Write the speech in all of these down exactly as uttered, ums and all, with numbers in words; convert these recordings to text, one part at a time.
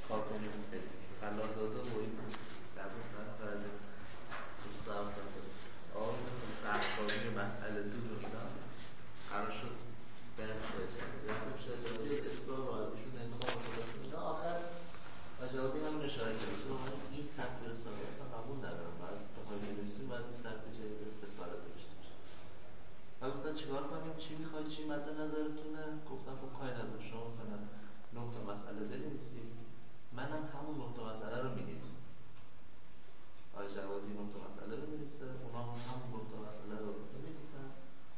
کار کنیم خیلی خلاق داده و این در بود من فرض خصوص افتاد آقای سرکاری مسئله دو اینا قرار شد برم شاید رفتم شاید جوابی اصلاح و ازشون انتخاب مطلب اینا آخر و جوابی همون اشاره کرد تو من این سبت رساله اصلا قبول ندارم باید بخوای بنویسیم باید این سبت جدید رساله داشته باشه و گفتن چیکار کنیم چی میخواید چی مد نظرتونه گفتم خب کاری نداره شما مثلا نه تا مسئله بنویسید منم همون نه تا مسئله رو می‌نویسم آقای جوادی نه تا مسئله بنویسه اونا هم همون نه تا مسئله رو بنویسن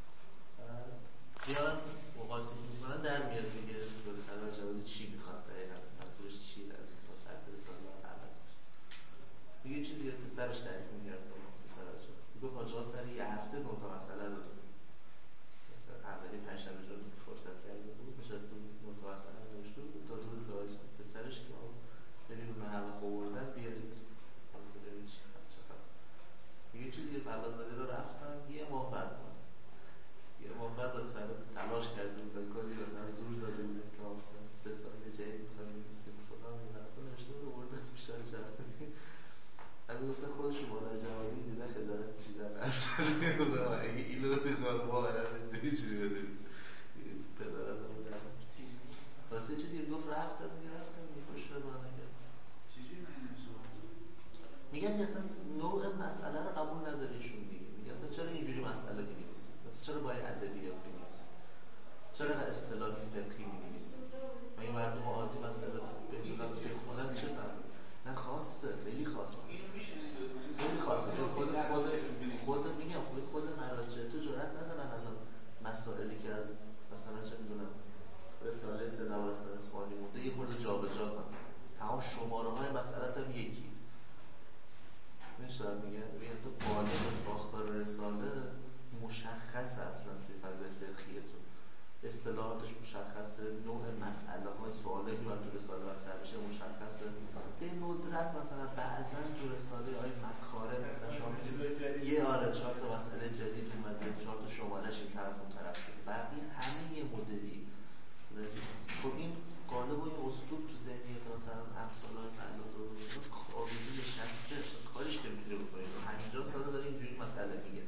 بیان مقایسه که میکنن در میاد دیگه آقای جوادی چی میخواد دقیقا منظورش چی از این تا سر رساله رو عوض میشه میگه چیزی که پسرش تعریف میکرد پسر آجا میگه آجا سر یه هفته نه تا مسئله رو مثلا اولی پنجشنبه رو فرصت کرده بود نشسته بود نه تا مسئله نوشته بود تا دور لایز پسرش که بریم اون همه خوردن بیارید واسه ببین چی خواهد چه خواهد میگه چیزی که فلازاده رو رفتن یه ماه بعد بود یه ماه بعد باید خیلی تلاش کرده بود کاری مثلا زور زده بود که به سال جایی میخوایم بمیستیم خدا میگه اصلا نوشته بود بردن بیشتر جوابی همین گفتن خودشون بالا جوابی دیده خجالت چیزن نرسده گفتم اگه اینو بخواد ما برم نسته چوری بده پدرت رو بودن واسه چی دیر گفت رفتن دیگه رفتن دیگه خوش رو با نگرد میگن اصلا نوع مسئله رو قبول نداره ایشون دیگه میگه اصلا چرا اینجوری مسئله می‌نویسید اصلا چرا باید ادبیات می‌نویسید چرا اصطلاح فقهی می‌نویسید و این مردم عادی مسئله بخونن بخونن چه سبب نه خاصه خیلی خاصه خیلی خاصه خود خود خود میگم خود خود مراجع تو جرئت ندارن الان مسائلی که از مثلا چه می‌دونم رساله سه دبستان اصفهانی مونده یه خورده جابجا کنن تمام شماره های مسئله هم یکی میشه میگن ببین تو قالب ساختار رساله مشخص اصلا توی فضای فقهی تو اصطلاحاتش مشخصه نوع مسئله های سوالی که باید تو رساله مطرح بشه مشخصه به ندرت مثلا بعضا تو رساله های مکاره مثلا شما میگید یه آره چهار تا مسئله جدید اومده چهار تا شمارهش این طرف اون طرف شده بقیه همه یه مدلی خب این قالب و این اسلوب تو ذهنیت مثلا امثال های فعلات و آبیدی نشسته کارش که میتونه بکنید و همینجا ساده داره اینجوری مسئله میگه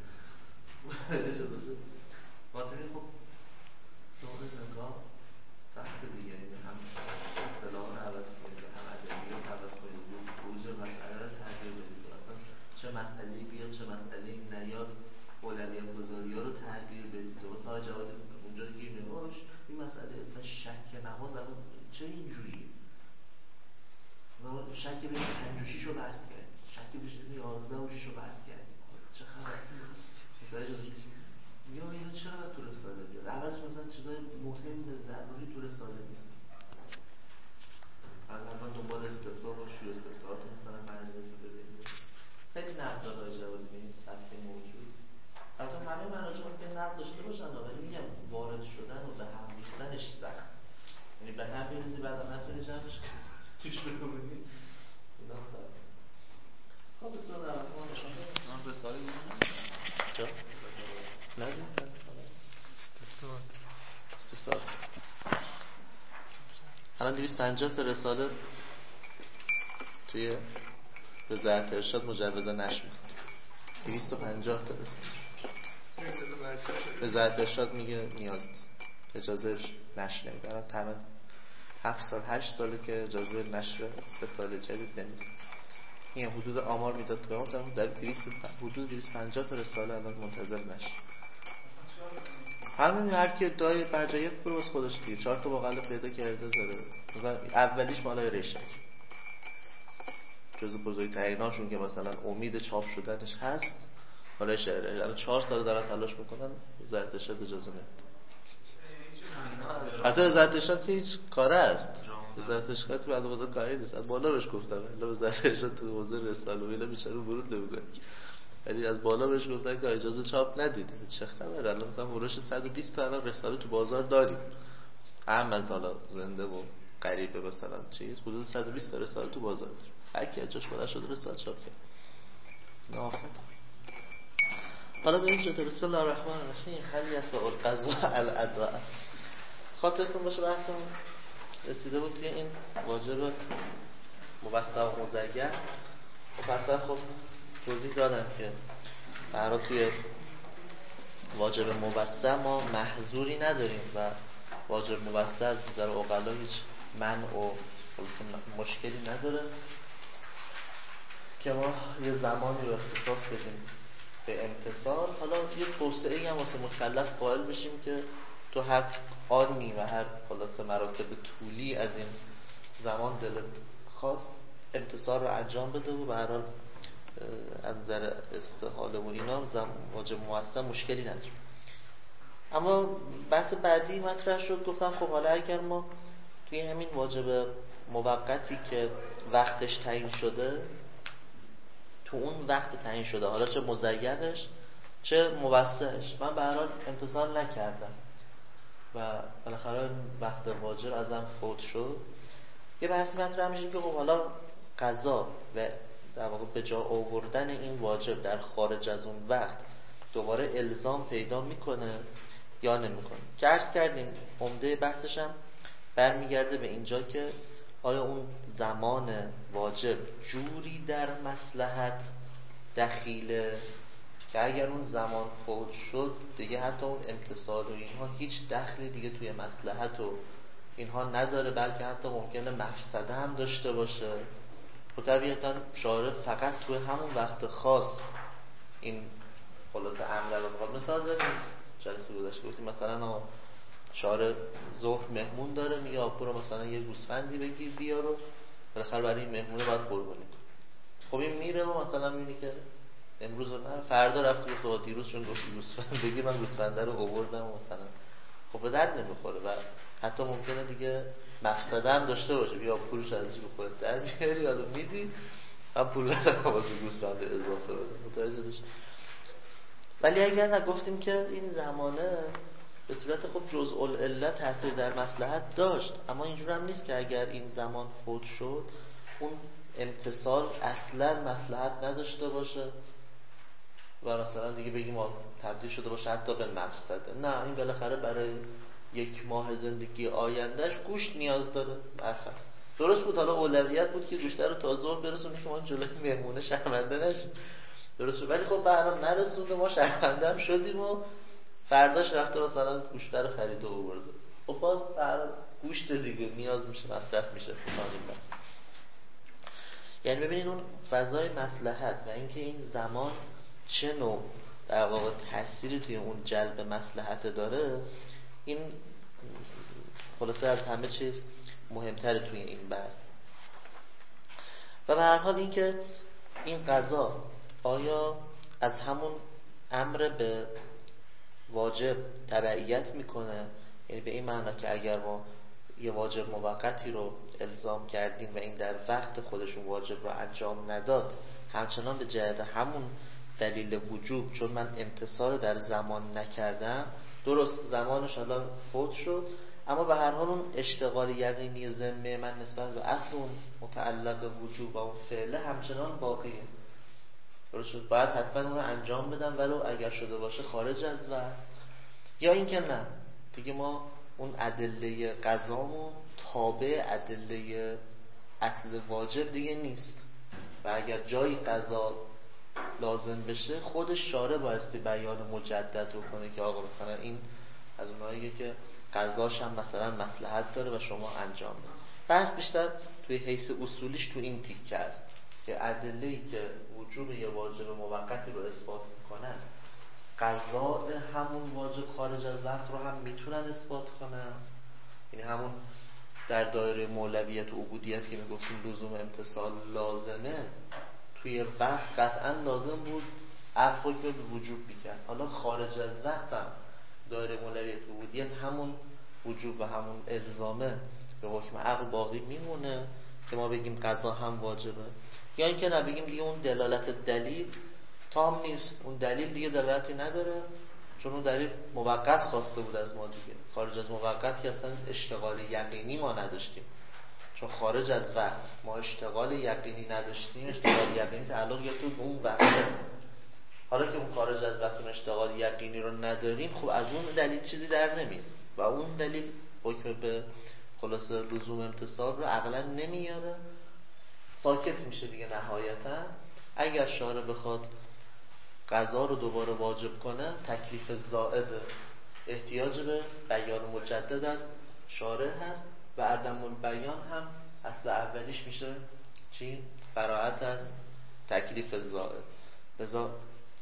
باطنی خب نوع نگاه سخت دیگه هم اصطلاح رو عوض کنید هم ادبیات عوض کنید اوج مسئله رو تغییر بدید اصلا چه مسئله‌ای بیاد چه مسئله‌ای نیاد اولویت گذاری ها رو تغییر بدید و مثلا جواد اونجا گیر نماش این مسئله اصلا شک نماز الان چه اینجوریه مثلا شک بشه پنج رو بحث کرد شک بشه یازده و شش رو بحث کرد چه خبر یا اینو چرا باید تو رساله بیاد عوض مثلا چیزای مهم ضروری تو رساله نیست از اول دنبال استفتا باشی و استفتاحات مثلا معنیه تو ببینید خیلی نقدان های جوازی به این سطح موجود البته همه مراجع که نقد داشته باشن ولی میگم وارد شدن و به هم ریختنش سخت یعنی به هم بریزی بعد هم نتونی جمعش توش رو ببینی اینا سخت خب بسیار در ما نشان من رساله دیدم چه؟ ندیم استفتاد استفتاد الان دویست و پنجاه تا رساله توی وزارت ارشاد مجوز نشر میخواد دویست و پنجاه تا رساله وزارت ارشاد میگه نیاز نیست اجازه نشر نمیدارن تمام هفت سال هشت ساله که اجازه نشر رساله جدید نمیده این حدود آمار میداد که ما در دویست حدود دویست و پنجاه تا رساله الان منتظر نشر همین هر کی ادعای برجایت برو از خودش دیگه چهار تا مقاله پیدا کرده داره مثلا اولیش مالای رشته جزو بزرگتریناشون که مثلا امید چاپ شدنش هست مالای شعره الان چهار سال دارن تلاش میکنن وزارت ارشاد اجازه نمیده حتی وزارت ارشاد که هیچ کاره است وزارت ارشاد بعد بعد کاری نیست از بالا بهش گفتم الا وزارت ارشاد تو حوزه رساله و اینا بیچاره ورود نمیکنه ولی از بالا بهش گفتن که اجازه چاپ ندیده چه خبره الان مثلا فروش صد و بیست تا الان رساله تو بازار داریم هم از حالا زنده و غریبه مثلا چیز حدود صد و بیست تا رساله تو بازار داریم هر کی جاش بالا شده رساله چاپ کرد نافت حالا به این جهت بسم الله الرحمن الرحیم حل یسبع القضاء الادعاء خاطرتون باشه بحثمون رسیده بود که این واجب مبسط و مزین. خب اصلا خب توضیح دادم که برای توی واجب مبسط ما محظوری نداریم و واجب مبسط از نظر عقلا هیچ منع و مشکلی نداره که ما یه زمانی رو اختصاص بدیم به امتثال. حالا یه توسعه‌ای هم واسه مکلف قائل بشیم که تو هر آنی و هر خلاصه مراتب طولی از این زمان دلت خواست امتثال رو انجام بده و به هر حال از نظر استحاله و اینا واجب موثق مشکلی نداره. اما بحث بعدی مطرح شد، گفتم خب حالا اگر ما توی همین واجب موقتی که وقتش تعیین شده، تو اون وقت تعیین شده، حالا چه مزینش چه مبسطش، من به هر حال امتثال نکردم و بالاخره وقت واجب ازم فوت شد، یه بحث مطرح میشه که خب حالا قضا و در واقع به جا آوردن این واجب در خارج از اون وقت دوباره الزام پیدا میکنه یا نمیکنه. که عرض کردیم عمده بحثش هم برمیگرده به اینجا که آیا اون زمان واجب جوری در مصلحت دخیله که اگر اون زمان فوت شد دیگه حتی اون امتثال و اینها هیچ دخلی دیگه توی مصلحت و اینها نداره، بلکه حتی ممکنه مفسده هم داشته باشه. و طبیعتا شارع فقط توی همون وقت خاص این خلاصه امر رو بخواد. مثلا زدیم جلسه گذشته گفتیم مثلا شارع ظهر مهمون داره، میگه آپو مثلا یه گوسفندی بگیر بیار رو بالاخره برای این مهمونه باید قربانی کن. خب این میره و مثلا میبینی که امروز نه فردا رفت گفت آقا دیروز چون گفتی گوسفند بگیر من گوسفنده رو آوردم و مثلا خب به درد نمیخوره و حتی ممکنه دیگه مفسده هم داشته باشه. بیا پولش ازش به خودت در میاری یا میدی هم پول ندارم واسه گوسفند اضافه بده، متوجه داشت. ولی اگر نگفتیم که این زمانه به صورت خب جزء العله تاثیر در مصلحت داشت، اما اینجور هم نیست که اگر این زمان فوت شد اون امتصال اصلا مصلحت نداشته باشه و مثلا دیگه بگیم تبدیل شده باشه حتی به مفسده. نه، این بالاخره برای یک ماه زندگی آیندهش گوشت نیاز داره برفرض. درست بود حالا اولویت بود که گوشت رو تا ظهر برسونه که ما جلوی مهمونه شرمنده نشیم، درست بود. ولی خب به هر حال نرسونده، ما شرمنده هم شدیم و فرداش رفته مثلا گوشت رو خرید و آورده. خب باز به هر حال گوشت دیگه نیاز میشه، مصرف میشه فلانی بس. یعنی ببینید اون فضای مصلحت و اینکه این زمان چه نوع در واقع تأثیری توی اون جلب مصلحت داره، این خلاصه از همه چیز مهمتره توی این بحث. و به هر حال اینکه این قضا آیا از همون امر به واجب تبعیت میکنه، یعنی به این معنی که اگر ما یه واجب موقتی رو الزام کردیم و این در وقت خودشون واجب رو انجام نداد، همچنان به جهت همون دلیل وجوب چون من امتصال در زمان نکردم، درست زمانش الان فوت شد اما به هر حال اون اشتغال یقینی ذمه من نسبت به اصل اون متعلق وجوب و اون فعله همچنان باقیه، درست شد، باید حتما اون رو انجام بدم ولو اگر شده باشه خارج از وقت. یا اینکه نه دیگه ما اون ادله قضامون تابع ادله اصل واجب دیگه نیست و اگر جایی قضا لازم بشه خودش شارع بایستی بیان مجدد رو کنه که آقا مثلا این از اوناییه که قضاش هم مثلا مصلحت داره و شما انجام بده. بحث بیشتر توی حیث اصولیش تو این تیکه است که ادله‌ای که وجوب یه واجب موقتی رو اثبات میکنن قضاء همون واجب خارج از وقت رو هم میتونن اثبات کنن. یعنی همون در دایره مولویت و عبودیت که میگفتیم لزوم امتصال لازمه، توی وقت قطعا لازم بود عقل که به وجوب میکرد. حالا خارج از وقت هم دایره مولویت و عبودیت همون وجوب و همون الزامه به حکم عقل باقی میمونه که ما بگیم قضا هم واجبه. یا اینکه نه بگیم دیگه اون دلالت دلیل تام نیست، اون دلیل دیگه دلالتی نداره چون اون دلیل موقت خواسته بود از ما دیگه. خارج از موقت که اصلا اشتغال یقینی ما نداشتیم، چون خارج از وقت ما اشتغال یقینی نداشتیم. اشتغال یقینی تعلق گرفته به اون وقته. حالا که اون خارج از وقت اون اشتغال یقینی رو نداریم، خب از اون دلیل چیزی در نمیاد و اون دلیل حکم به خلاصه لزوم امتصال رو عقلا نمیاره. ساکت میشه دیگه نهایتا. اگر شارع بخواد قضا رو دوباره واجب کنه، تکلیف زائد احتیاج به بیان مجدد از شارع هست و عدم البیان هم اصل اولیش میشه چی؟ براءت از تکلیف زائد. لذا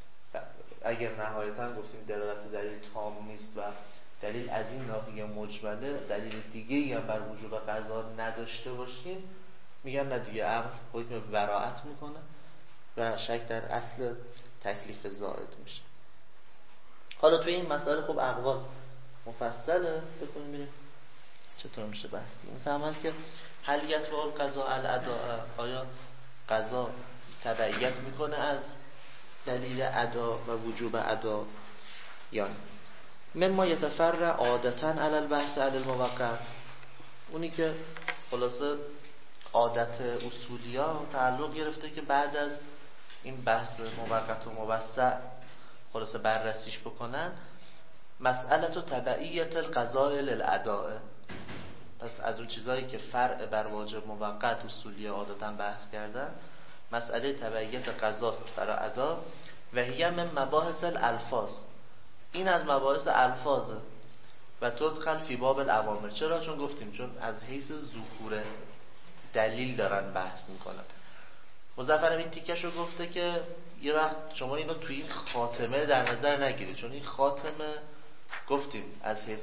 اگر نهایتا گفتیم دلالت دلیل تام نیست و دلیل از این ناحیه مجمله، دلیل دیگه‌ای هم بر وجوب قضا نداشته باشیم، میگن نه دیگه عقل حکم براءت میکنه و شک در اصل تکلیف زائد میشه. حالا توی این مسئله خب اقوال مفصله، بکنیم ببینیم چطور میشه بحث دیم. میفهمند که هل یتبع القضاء الاداء، آیا قضا تبعیت میکنه از دلیل ادا و وجوب ادا یا نه؟ مما یتفرع عادتا علی البحث علی الموقت، اونی که خلاصه عادت اصولی ها تعلق گرفته که بعد از این بحث موقت و موسع خلاصه بررسیش بکنن، مسئله تو تبعیت القضاء للاداء. پس از اون چیزایی که فرع بر واجب موقت اصولی عادتا بحث کردن، مسئله تبعیت قضاست برای ادا و هی من مباحث الالفاظ، این از مباحث الفاظه و تدخل فی باب الاوامر. چرا؟ چون گفتیم چون از حیث ظهور دلیل دارن بحث میکنن. مظفر این تیکش رو گفته که یه وقت شما اینو توی این خاتمه در نظر نگیرید، چون این خاتمه گفتیم از حیث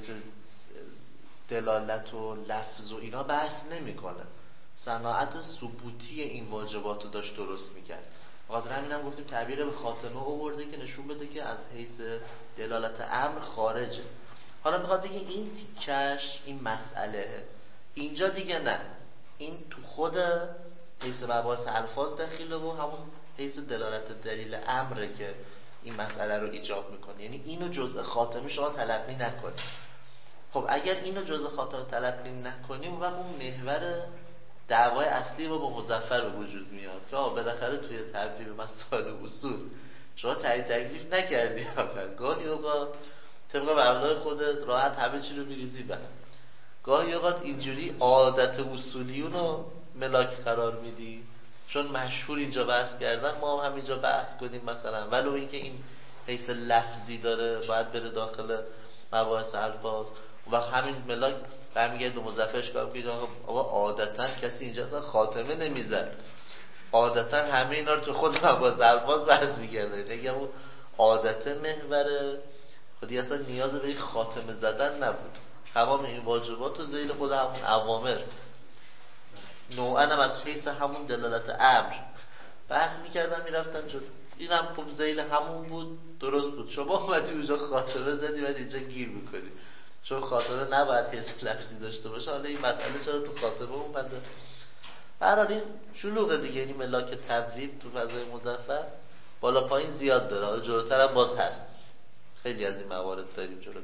دلالت و لفظ و اینا بحث نمیکنه، صناعت ثبوتی این واجبات رو داشت درست میکرد. بخاطر همین هم گفتیم تعبیر به خاتمه آورده که نشون بده که از حیث دلالت امر خارجه. حالا میخواد بگه این تیکش این مسئله اینجا دیگه نه، این تو خود حیث مباحث الفاظ داخله و همون حیث دلالت دلیل امره که این مسئله رو ایجاب میکنه. یعنی اینو جزء خاتمه شما تلقی نکنید. خب اگر اینو جزء خاتمه تلقی نکنیم، اون وقت اون محور دعوای اصلی رو با مظفر به وجود میاد که آه بالاخره توی تبدیل مسائل اصول شما تایید تکلیف نکردی. گاهی اوقات طبق مبنای خودت راحت همه چی رو میریزی به، گاهی اوقات اینجوری عادت اصولیون رو ملاک قرار میدی، چون مشهور اینجا بحث کردن ما هم همینجا بحث کنیم مثلا، ولو اینکه این حیث لفظی داره باید بره داخل مباحث الفاظ و همین ملاک برمیگرد به مظفرش کار کنید آقا عادتا کسی اینجا اصلا خاتمه نمیزد، عادتا همه اینا رو تو خود مباحث الفاظ بحث میگرده. اگه اون عادت محور خودی اصلا نیاز به این خاتمه زدن نبود، تمام این واجبات و ذیل خود همون اوامر نوعا هم از حیث همون دلالت امر بحث میکردن میرفتن جلو. این هم خوب ذیل همون بود، درست بود. شما اومدی اونجا خاتمه زدی و اینجا گیر میکنی، چون خاتمه نباید حیث لفظی داشته باشه. حالا این مسئله چرا تو خاتمه اومده؟ برحال این شلوغه دیگه. یعنی ملاک تبویب تو فضای مظفر بالا پایین زیاد داره، حالا جلوتر هم باز هست، خیلی از این موارد داریم جلوتر.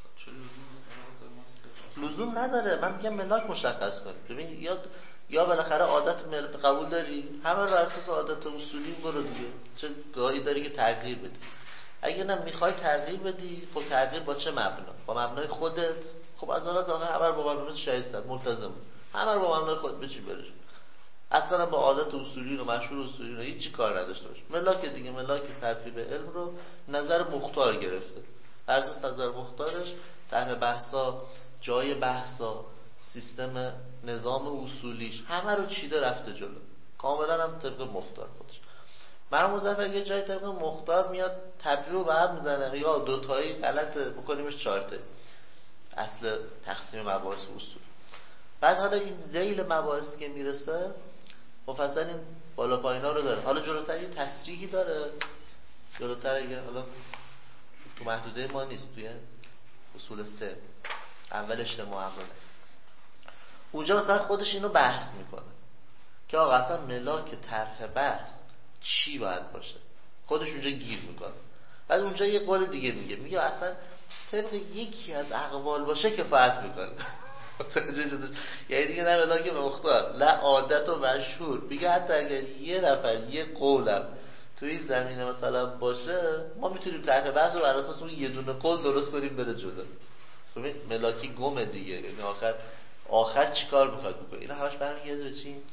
لزوم نداره، من میگم ملاک مشخص کنیم. ببین یا یا بالاخره عادت مل قبول داری، همه بر اساس عادت اصولی برو دیگه، چه گاهی داری که تغییر بدی. اگه نه میخوای تغییر بدی، خب تغییر با چه مبنا؟ با مبنای خودت. خب از اول تا آخر همه با مبنای شایسته ملتزم، همه با مبنای خود بچی برش، اصلا با عادت اصولی و مشهور اصولی رو هیچ کار نداشته باش. ملاک دیگه ملاک ترتیب علم رو نظر مختار گرفته، بر اساس نظر مختارش طرح بحثا، جای بحثا، سیستم نظام اصولیش همه رو چیده رفته جلو، کاملا هم طبق مختار خودش. من مظفر یه جای طبق مختار میاد تبدیل رو به هم میزنه، یا دوتایی غلطه بکنیمش چارته، اصل تقسیم مباحث اصول. بعد حالا این ذیل مباحث که میرسه مفصل این بالا پایینا رو داره. حالا جلوتر یه تصریحی داره، جلوتر اگه حالا تو محدوده ما نیست، توی اصول سه اول اجتماع عمله اونجا مثلا خودش اینو بحث میکنه که آقا اصلا ملاک طرح بحث چی باید باشه، خودش اونجا گیر میکنه. بعد اونجا یه قول دیگه میگه، میگه اصلا طبق یکی از اقوال باشه کفایت میکنه. یعنی دیگه نه ملاک مختار، نه عادت و مشهور. میگه حتی اگر یه نفر یه قولم توی این زمینه مثلا باشه، ما میتونیم طرح بحث رو بر اساس اون یه دونه قول درست کنیم بره جلو. ببین ملاکی گم دیگه، یعنی آخر آخر چیکار میخواد بکنه؟ اینا همش برمیگرده به چی؟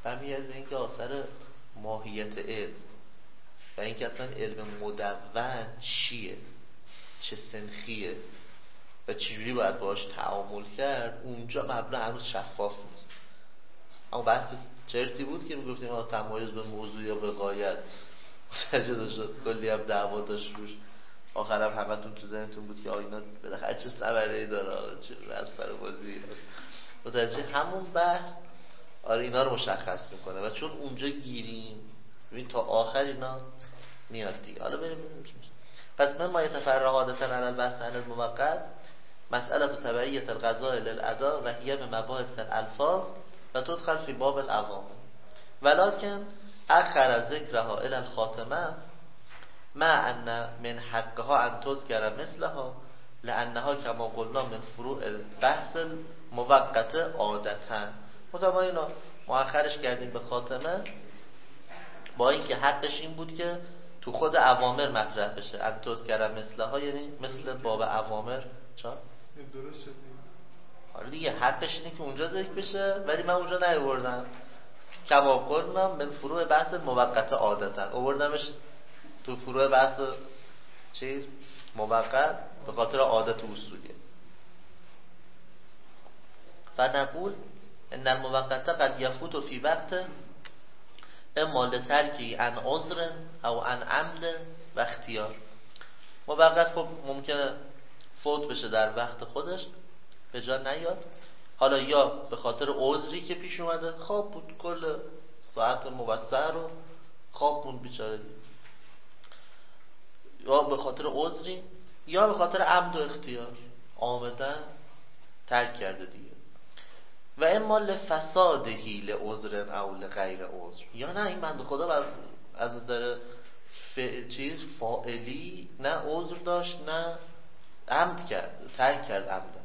برمیگرده به اینکه آثر ماهیت علم و اینکه اصلا علم مدون چیه، چه سنخیه و چجوری باید باهاش تعامل کرد، اونجا مبنا هنوز شفاف نیست. اما بحث چرتی بود که میگفتیم آقا تمایز به موضوع یا به غایت متجد شد، کلی هم دعوا داشت روش، آخرم همتون تو ذهنتون بود که آقا اینا بالاخره چه ثمره‌ای داره، چه مسخره بازی. متوجه همون بحث آره اینا رو مشخص میکنه و چون اونجا گیریم ببین تا آخر اینا میاد دیگه. حالا بریم ببینیم چی میشه. پس من ما یتفرع عادتا علی البحث عن الموقت مسئله تبعیت القضاء للاداء و هی بمباحث الالفاظ و تدخل فی باب العوامل ولکن اخر ذکرها الى الخاتمه مع ان من حقها ان تذکر مثلها لانها كما قلنا من فروع البحث الموقت عادتا. مطابق اینا مؤخرش کردیم به خاتمه با اینکه حقش این بود که تو خود اوامر مطرح بشه. ان تذکر مثلها یعنی مثل باب اوامر. چا؟ درست شد. آره دیگه حقش اینه که اونجا ذکر بشه ولی من اونجا نیاوردم. کما قلنا من فروع بحث موقت عادتا آوردمش تو فروع بحث چیز موقت به خاطر عادت اصولیه. فنقول ان الموقت قد يفوت في وقت اما لترکی عن عذر او عن عمد و اختیار. موقت خب ممکنه فوت بشه در وقت خودش به جا نیاد، حالا یا به خاطر عذری که پیش اومده، خواب بود کل ساعت موسع رو خواب بود بیچاره، یا به خاطر عذری یا به خاطر عمد و اختیار آمدن ترک کرده دیگه. و اما لفسادهی لعذر او لغیر عذر، یا نه این بنده خدا بعد از نظر ف... چیز فاعلی نه عذر داشت نه عمد کرد، ترک کرد عمدن،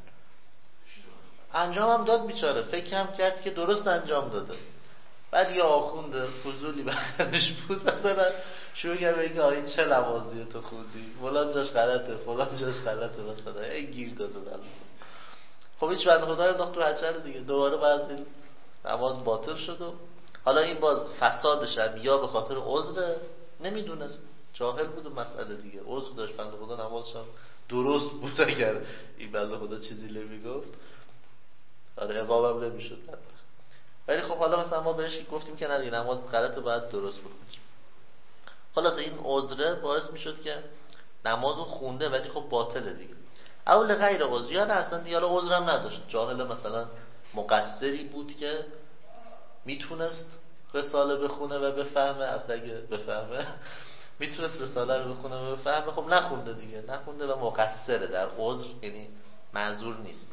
انجام هم داد بیچاره، فکر هم کرد که درست انجام داده، بعد یه آخونده فضولی بردش بود مثلا شروع کرد بگه آیی چه نمازیه تو خوندی، فلان جاش غلطه فلان جاش غلطه مثلا این گیر داده بلد. خب هیچ بنده خدا رو انداخت تو هچل دیگه، دوباره بعد نماز باطل شد و حالا این باز فسادش هم یا به خاطر عذر نمیدونست، جاهل بود و مسئله دیگه، عذر داشت بنده خدا نمازش هم درست بود، اگر این بنده خدا چیزی نمیگفت آره عقابم نمیشد. ولی خب حالا مثلا ما بهش گفتیم که نه نماز غلطه باید درست بکنی. خلاص این عذره باعث میشد که نمازو خونده ولی خب باطله دیگه. اول غیر عذر یا نه اصلا دیگه عذرم نداشت، جاهل مثلا مقصری بود که میتونست رساله بخونه و بفهمه، اصلا اگه بفهمه میتونست رساله رو بخونه و بفهمه، خب نخونده دیگه، نخونده و مقصره در عذر، یعنی معذور نیست،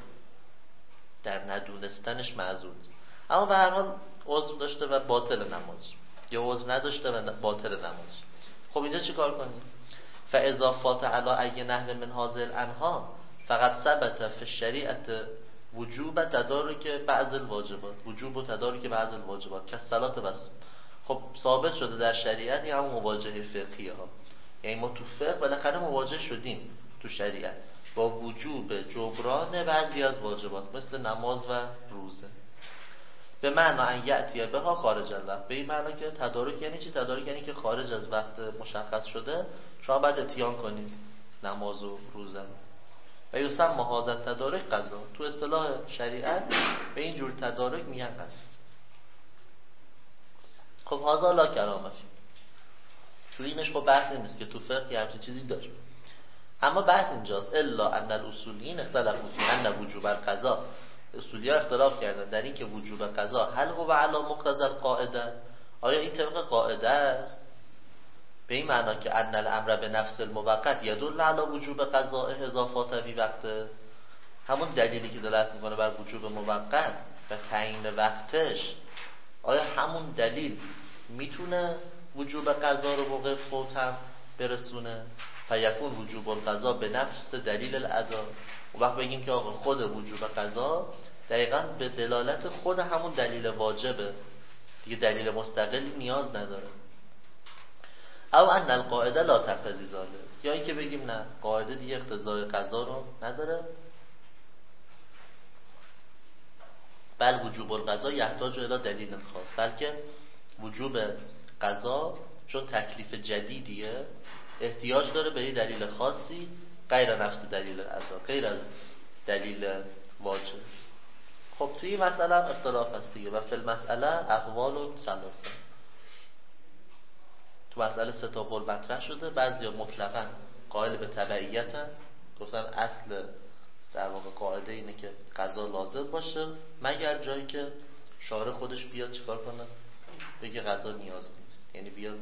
در ندونستنش معذور نیست، اما به هر حال عذر داشته و باطل نمازش، یا عذر نداشته و باطل نمازش. خب اینجا چی کار کنیم؟ فاذا فات علی ای نحو من هذه الانها فقط ثبت فی الشریعه وجوب تدارک بعض الواجبات، وجوب و تدارک بعض الواجبات که صلات بس. خب ثابت شده در شریعت این همون مواجهه فقهیه ها، یعنی ما تو فقه بالاخره مواجه شدیم تو شریعت با وجوب جبران بعضی از واجبات مثل نماز و روزه، به معنا ان یأتی بها خارج الوقت، به این معنا که تدارک یعنی چی؟ تدارک یعنی که خارج از وقت مشخص شده شما باید اتیان کنید نماز و روزه. و یسمى هذا التدارک قضا، تو اصطلاح شریعت به این جور تدارک میگن قضا. خب هذا لا کلام فیه، تو اینش خب بحثی نیست که تو فقه یه همچین چیزی داره، اما بحث اینجاست الا ان الاصولیین اختلفوا فی ان وجوب القضا، اصولی‌ها اختلاف کردن در این که وجوب قضا هل هو علی مقتضی القاعده، آیا این طبق قاعده است، به این معنا که ان الامر به نفس الموقت یدل علی وجوب قضاء اضافات فی وقت، همون دلیلی که دلالت میکنه بر وجوب موقت و تعیین وقتش، آیا همون دلیل میتونه وجوب قضا رو موقع فوت هم برسونه؟ فیکون وجوب القضا به نفس دلیل الادا، و وقت بگیم که آقا خود وجوب قضا دقیقاً به دلالت خود همون دلیل واجبه دیگه، دلیل مستقلی نیاز نداره. او ان القاعده لا تقتضی ذلک، یا این که بگیم نه قاعده دیگه اقتضای قضا رو نداره. بل وجوب القضا یحتاج الی دلیل خاص، بلکه وجوب قضا چون تکلیف جدیدیه احتیاج داره به یه دلیل خاصی غیر نفس دلیل قضا، غیر از دلیل واجب. خب توی این مسئله هم اختلاف هست دیگه. و فی المسئله اقوال و ثلاثه. تو مسئله سه تا قول مطرح شده. بعضیا مطلقاً قائل به تبعیتن، گفتن اصل در واقع قاعده اینه که قضا لازم باشه مگر جایی که شارع خودش بیاد چیکار کنه، بگه قضا نیاز نیست، یعنی بیاد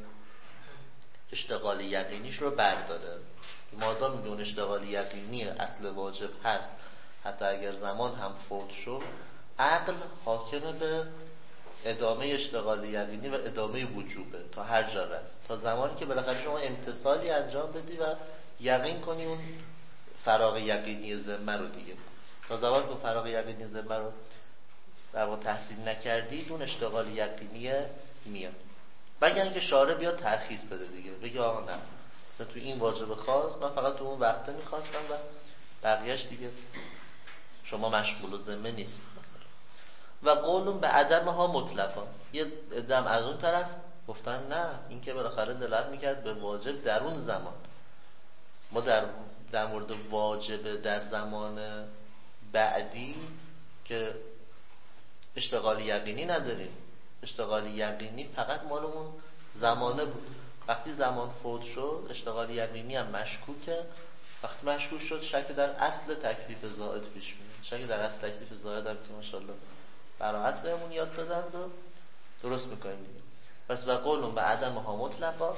اشتغال یقینیش رو برداره. مادام میگه اون اشتغال یقینی اصل واجب هست، حتی اگر زمان هم فوت شد، عقل حاکم به ادامه اشتغال یقینی و ادامه وجوبه تا هر جا رفت، تا زمانی که بالاخره شما امتثالی انجام بدی و یقین کنی اون فراغ یقینی ذمه رو دیگه. تا زمانی که فراغ یقینی ذمه رو در واقع تحصیل نکردید اون اشتغال یقینی میاد. مگر اینکه شارع بیاد ترخیص بده دیگه، بگه آقا نه مثلا تو این واجب خاص من فقط تو اون وقته میخواستم و بقیهش دیگه شما مشغول ذمه نیست مثلا. و قولون به عدم ها مطلقا، یه دم از اون طرف گفتن نه، این که بالاخره دلالت میکرد به واجب در اون زمان. ما در در مورد واجب در زمان بعدی که اشتغال یقینی نداریم، اشتغال یقینی فقط مال اون زمانه بود. وقتی زمان فوت شد اشتغال یقینی هم مشکوکه. وقتی مشکوک شد شک در اصل تکلیف زائد پیش میاد. شک در اصل تکلیف زائد هم که ماشاءالله براحت بهمون یاد دادند و درست میکنیم دیگه. پس و قولون به عدم ها مطلقا،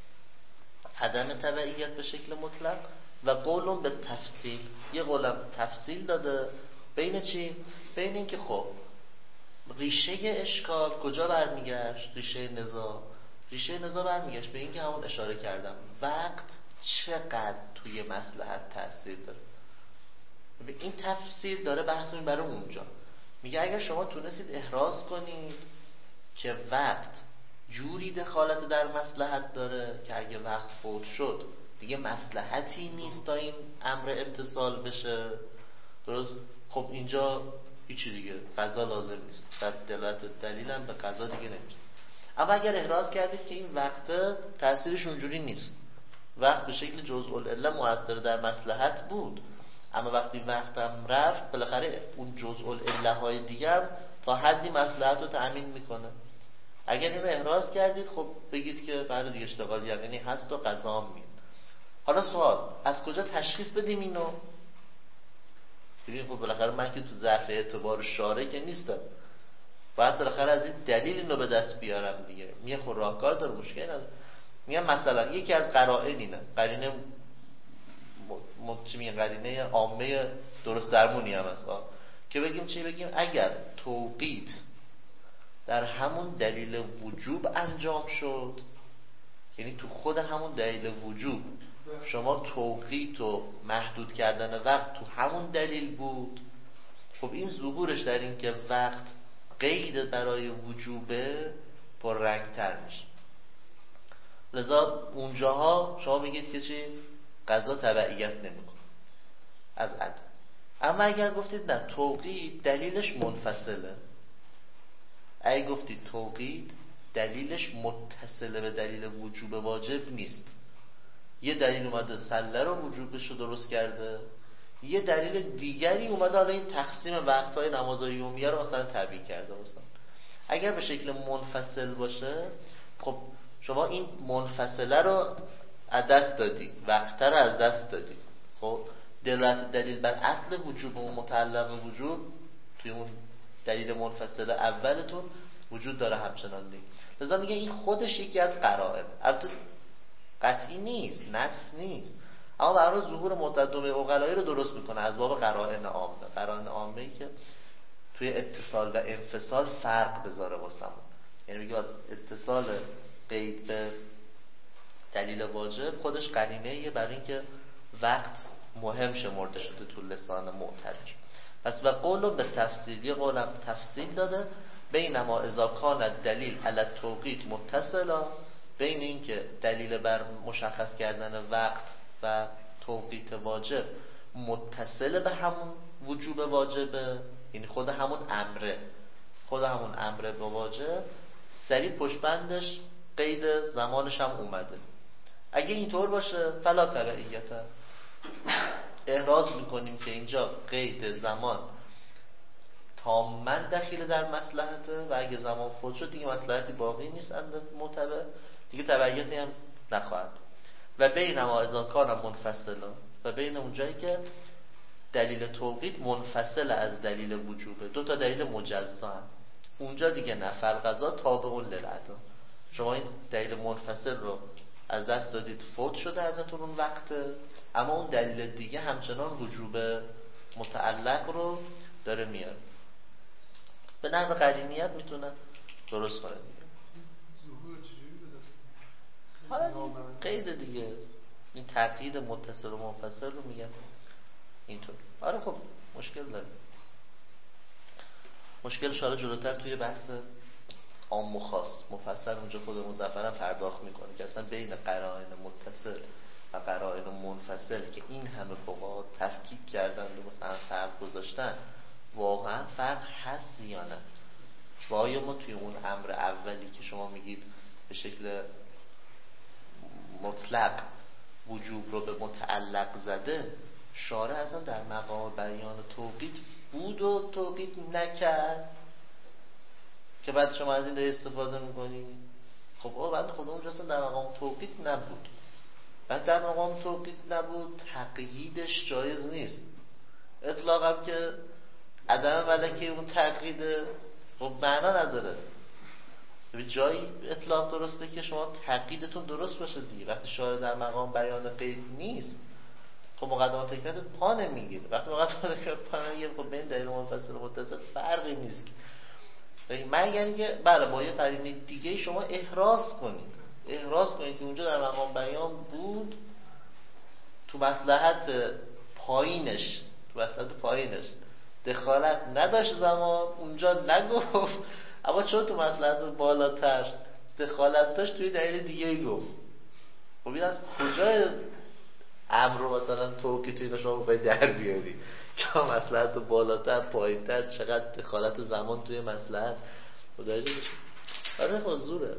عدم تبعیت به شکل مطلق. و قولون به تفصیل، یه قولم تفصیل داده بین چی؟ بین این که خب ریشه اشکال کجا برمیگشت؟ ریشه نزاع ریشه نزاع برمیگشت به این که همون اشاره کردم، وقت چقدر توی مصلحت تأثیر داره. به این تفصیل داره بحث میبره اونجا. میگه اگر شما تونستید احراز کنید که وقت جوری دخالت در مصلحت داره که اگه وقت فوت شد دیگه مصلحتی نیست تا این امر امتصال بشه، درست؟ خب اینجا هیچی دیگه، قضا لازم نیست، در دلالت دلیلم به قضا دیگه نمیشه. اما اگر احراز کردید که این وقت تأثیرش اونجوری نیست، وقت به شکل جزء العله مؤثر در مصلحت بود، اما وقتی وقتم رفت بالاخره اون جزء العله های دیگه هم تا حدی مصلحت رو تأمین میکنه. اگر اینو احراز کردید خب بگید که بعد دیگه اشتغال یقینی هست و قضا هم میاد. حالا سوال، از کجا تشخیص بدیم اینو؟ ببین خب بالاخره من که تو ظرف اعتبار شارع که نیستم، باید بالاخره از این دلیل اینو به دست بیارم دیگه. میگه خب راهکار داره، مشکل نداره. میگم مثلا یکی از قرائن اینه، قرینه م... چی میگن، قرینه عامه درست درمونی هم هست که بگیم چی؟ بگیم اگر توقیت در همون دلیل وجوب انجام شد، یعنی تو خود همون دلیل وجوب شما توقیت و محدود کردن وقت تو همون دلیل بود، خب این ظهورش در این که وقت قید برای وجوبه پررنگ‌تر میشه. لذا اونجاها شما میگید که چی؟ قضا تبعیت نمیکنه از عدم. اما اگر گفتید نه توقیت دلیلش منفصله، اگه گفتید توقیت دلیلش متصله به دلیل وجوب واجب نیست، یه دلیل اومده سله رو وجوبش رو درست کرده، یه دلیل دیگری اومده حالا این تقسیم وقتهای نمازهای یومیه رو مثلا تبیین کرده مثلا. اگر به شکل منفصل باشه خب شما این منفصله رو از دست دادی، وقت رو از دست دادی، خب دلالت دلیل بر اصل وجوب و متعلق وجوب توی اون دلیل منفصل اولتون وجود داره همچنان دیگه. لذا میگه این خودش یکی از قرائن، البته قطعی نیست، نص نیست، اما برای ظهور متعدد عقلایی رو درست میکنه از باب قرائن عامه. قرائن عامه ای که توی اتصال و انفصال فرق بذاره واسمون، یعنی میگه اتصال قید به دلیل واجب خودش قرینه‌ایه برای اینکه وقت مهم شمرده شده تو لسان معتبر. پس و قولو به تفصیل، یه قولم تفصیل داده بینما اذا کان دلیل علی التوقیت متصلا، بین این که دلیل بر مشخص کردن وقت و توقیت واجب متصل به همون وجوب واجبه، یعنی خود همون امره خود همون امره با واجب سریع پشت بندش قید زمانش هم اومده. اگه اینطور باشه فلا تبعیت، احراز میکنیم که اینجا قید زمان تاماً دخیل در مصلحته و اگه زمان فوت شد دیگه مصلحتی باقی نیست عند معتبر، دیگه تبعیتی هم نخواهد. و بین ما اذا کان منفصلا، و بین اونجایی که دلیل توقیت منفصل از دلیل وجوبه، دو تا دلیل مجزا هم. اونجا دیگه نه، فالقضا تابع للعدا. شما این دلیل منفصل رو از دست دادید، فوت شده ازتون اون وقت، اما اون دلیل دیگه همچنان وجوب متعلق رو داره میاره. به نحو قرینیت میتونه درست کنه دیگه. ظهور چجوری به دست حالا قید دیگه این تقیید متصل و منفصل رو میگن اینطور. آره خب مشکل داره، مشکلش حالا جلوتر توی بحث عام و خاص مفصل اونجا خود مظفرم پرداخت میکنه که اصلا بین قرائن متصل و قرائن منفصل که این همه فقها تفکیک کردن و مثلا فرق گذاشتن، واقعا فرق هست یا نه؟ و آیا ما توی اون امر اولی که شما میگید به شکل مطلق وجوب رو به متعلق زده، شارع اصلا در مقام بیان توقیت بود و توقیت نکرد که بعد شما از این داری استفاده میکنی؟ خب آقا بعد خود اونجا اصلا در مقام توقیت نبود، بعد در مقام توقیت نبود تقییدش جایز نیست. اطلاقا که عدم ملکه اون تقیید خب معنا نداره. جایی اطلاق درسته که شما تقییدتون درست باشه دیگه. وقتی شارع در مقام بیان قید نیست، خب مقدمات حکمت پا نمیگیره. وقتی مقدمات حکمت پا نمیگیره، خب بین دلیل منفصل و متصل فرقی نیست. مگر اینکه بله با یه قرینه دیگه شما احراز کنید احراز کنید که اونجا در مقام بیان بود، تو مصلحت پایینش تو مصلحت پایینش دخالت نداشت زمان، اونجا نگفت، اما چون تو مصلحت بالاتر دخالت داشت توی دلیل دیگه گفت. خب این از کجا امر رو مثلا توقیت توی شما بخواهی در بیاری که مصلحت بالاتر پایینتر چقدر دخالت زمان توی مصلحت متوجه بشید؟ آره خود زوره.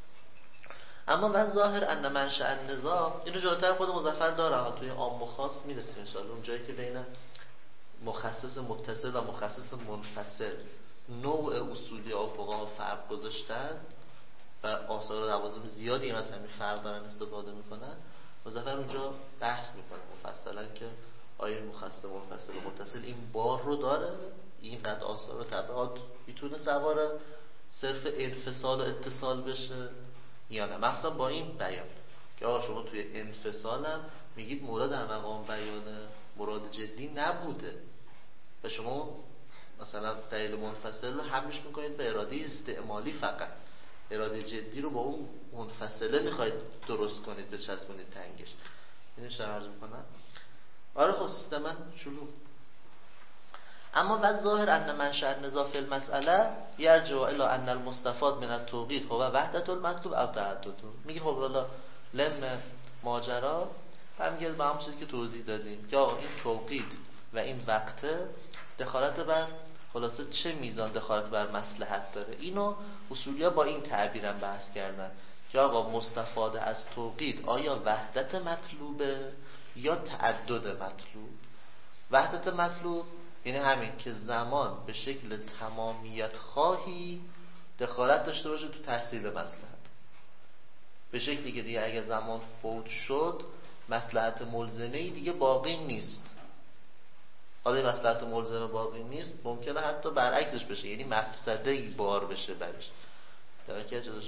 اما من ظاهر ان منشأ النزاع اینو جلوتر خود مظفر داره، توی عام و خاص میرسیم ان شاءالله، اونجایی که بین مخصص متصل و مخصص منفصل نوع اصولی و فقها فرق گذاشتن و آثار و لوازم زیادی مثلا این فرق دارن استفاده میکنن. مظفر اونجا بحث میکنه مفصلا که آیا مخصص منفصل و متصل این بار رو داره، اینقدر آثار و تبعات میتونه سوار صرف انفصال و اتصال بشه یا نه. مثلا با این بیان که آقا شما توی انفصال هم میگید مراد در مقام بیان مراد جدی نبوده و شما مثلا دلیل منفصل رو حملش میکنید به اراده استعمالی، فقط اراده جدی رو با اون منفصله میخواید درست کنید بچسبونید تنگش. اینو چه عرض میکنم؟ آره خب سیستما شلوغ. اما بعد ظاهر ان منشأ النزاع فی المساله یرجع الی ان المستفاد من التوقیت هو وحدت المطلوب او تعدده. میگه خب حالا لم ماجرا همگل با هم چیزی که توضیح دادیم که آقا این توقیت و این وقته دخالت بر خلاصه چه میزان دخالت بر مصلحت داره. اینو اصولیا با این تعبیرم بحث کردن که آقا مستفاد از توقیت آیا وحدت مطلوبه یا تعدد مطلوب. وحدت مطلوب یعنی همین که زمان به شکل تمامیت خواهی دخالت داشته باشه تو تحصیل مصلحت، به شکلی که دیگه اگه زمان فوت شد مصلحت ملزمه‌ای دیگه باقی نیست. حالا این مصلحت ملزمه باقی نیست، ممکنه حتی برعکسش بشه، یعنی مفسده‌ای بار بشه برش. درکه اجازه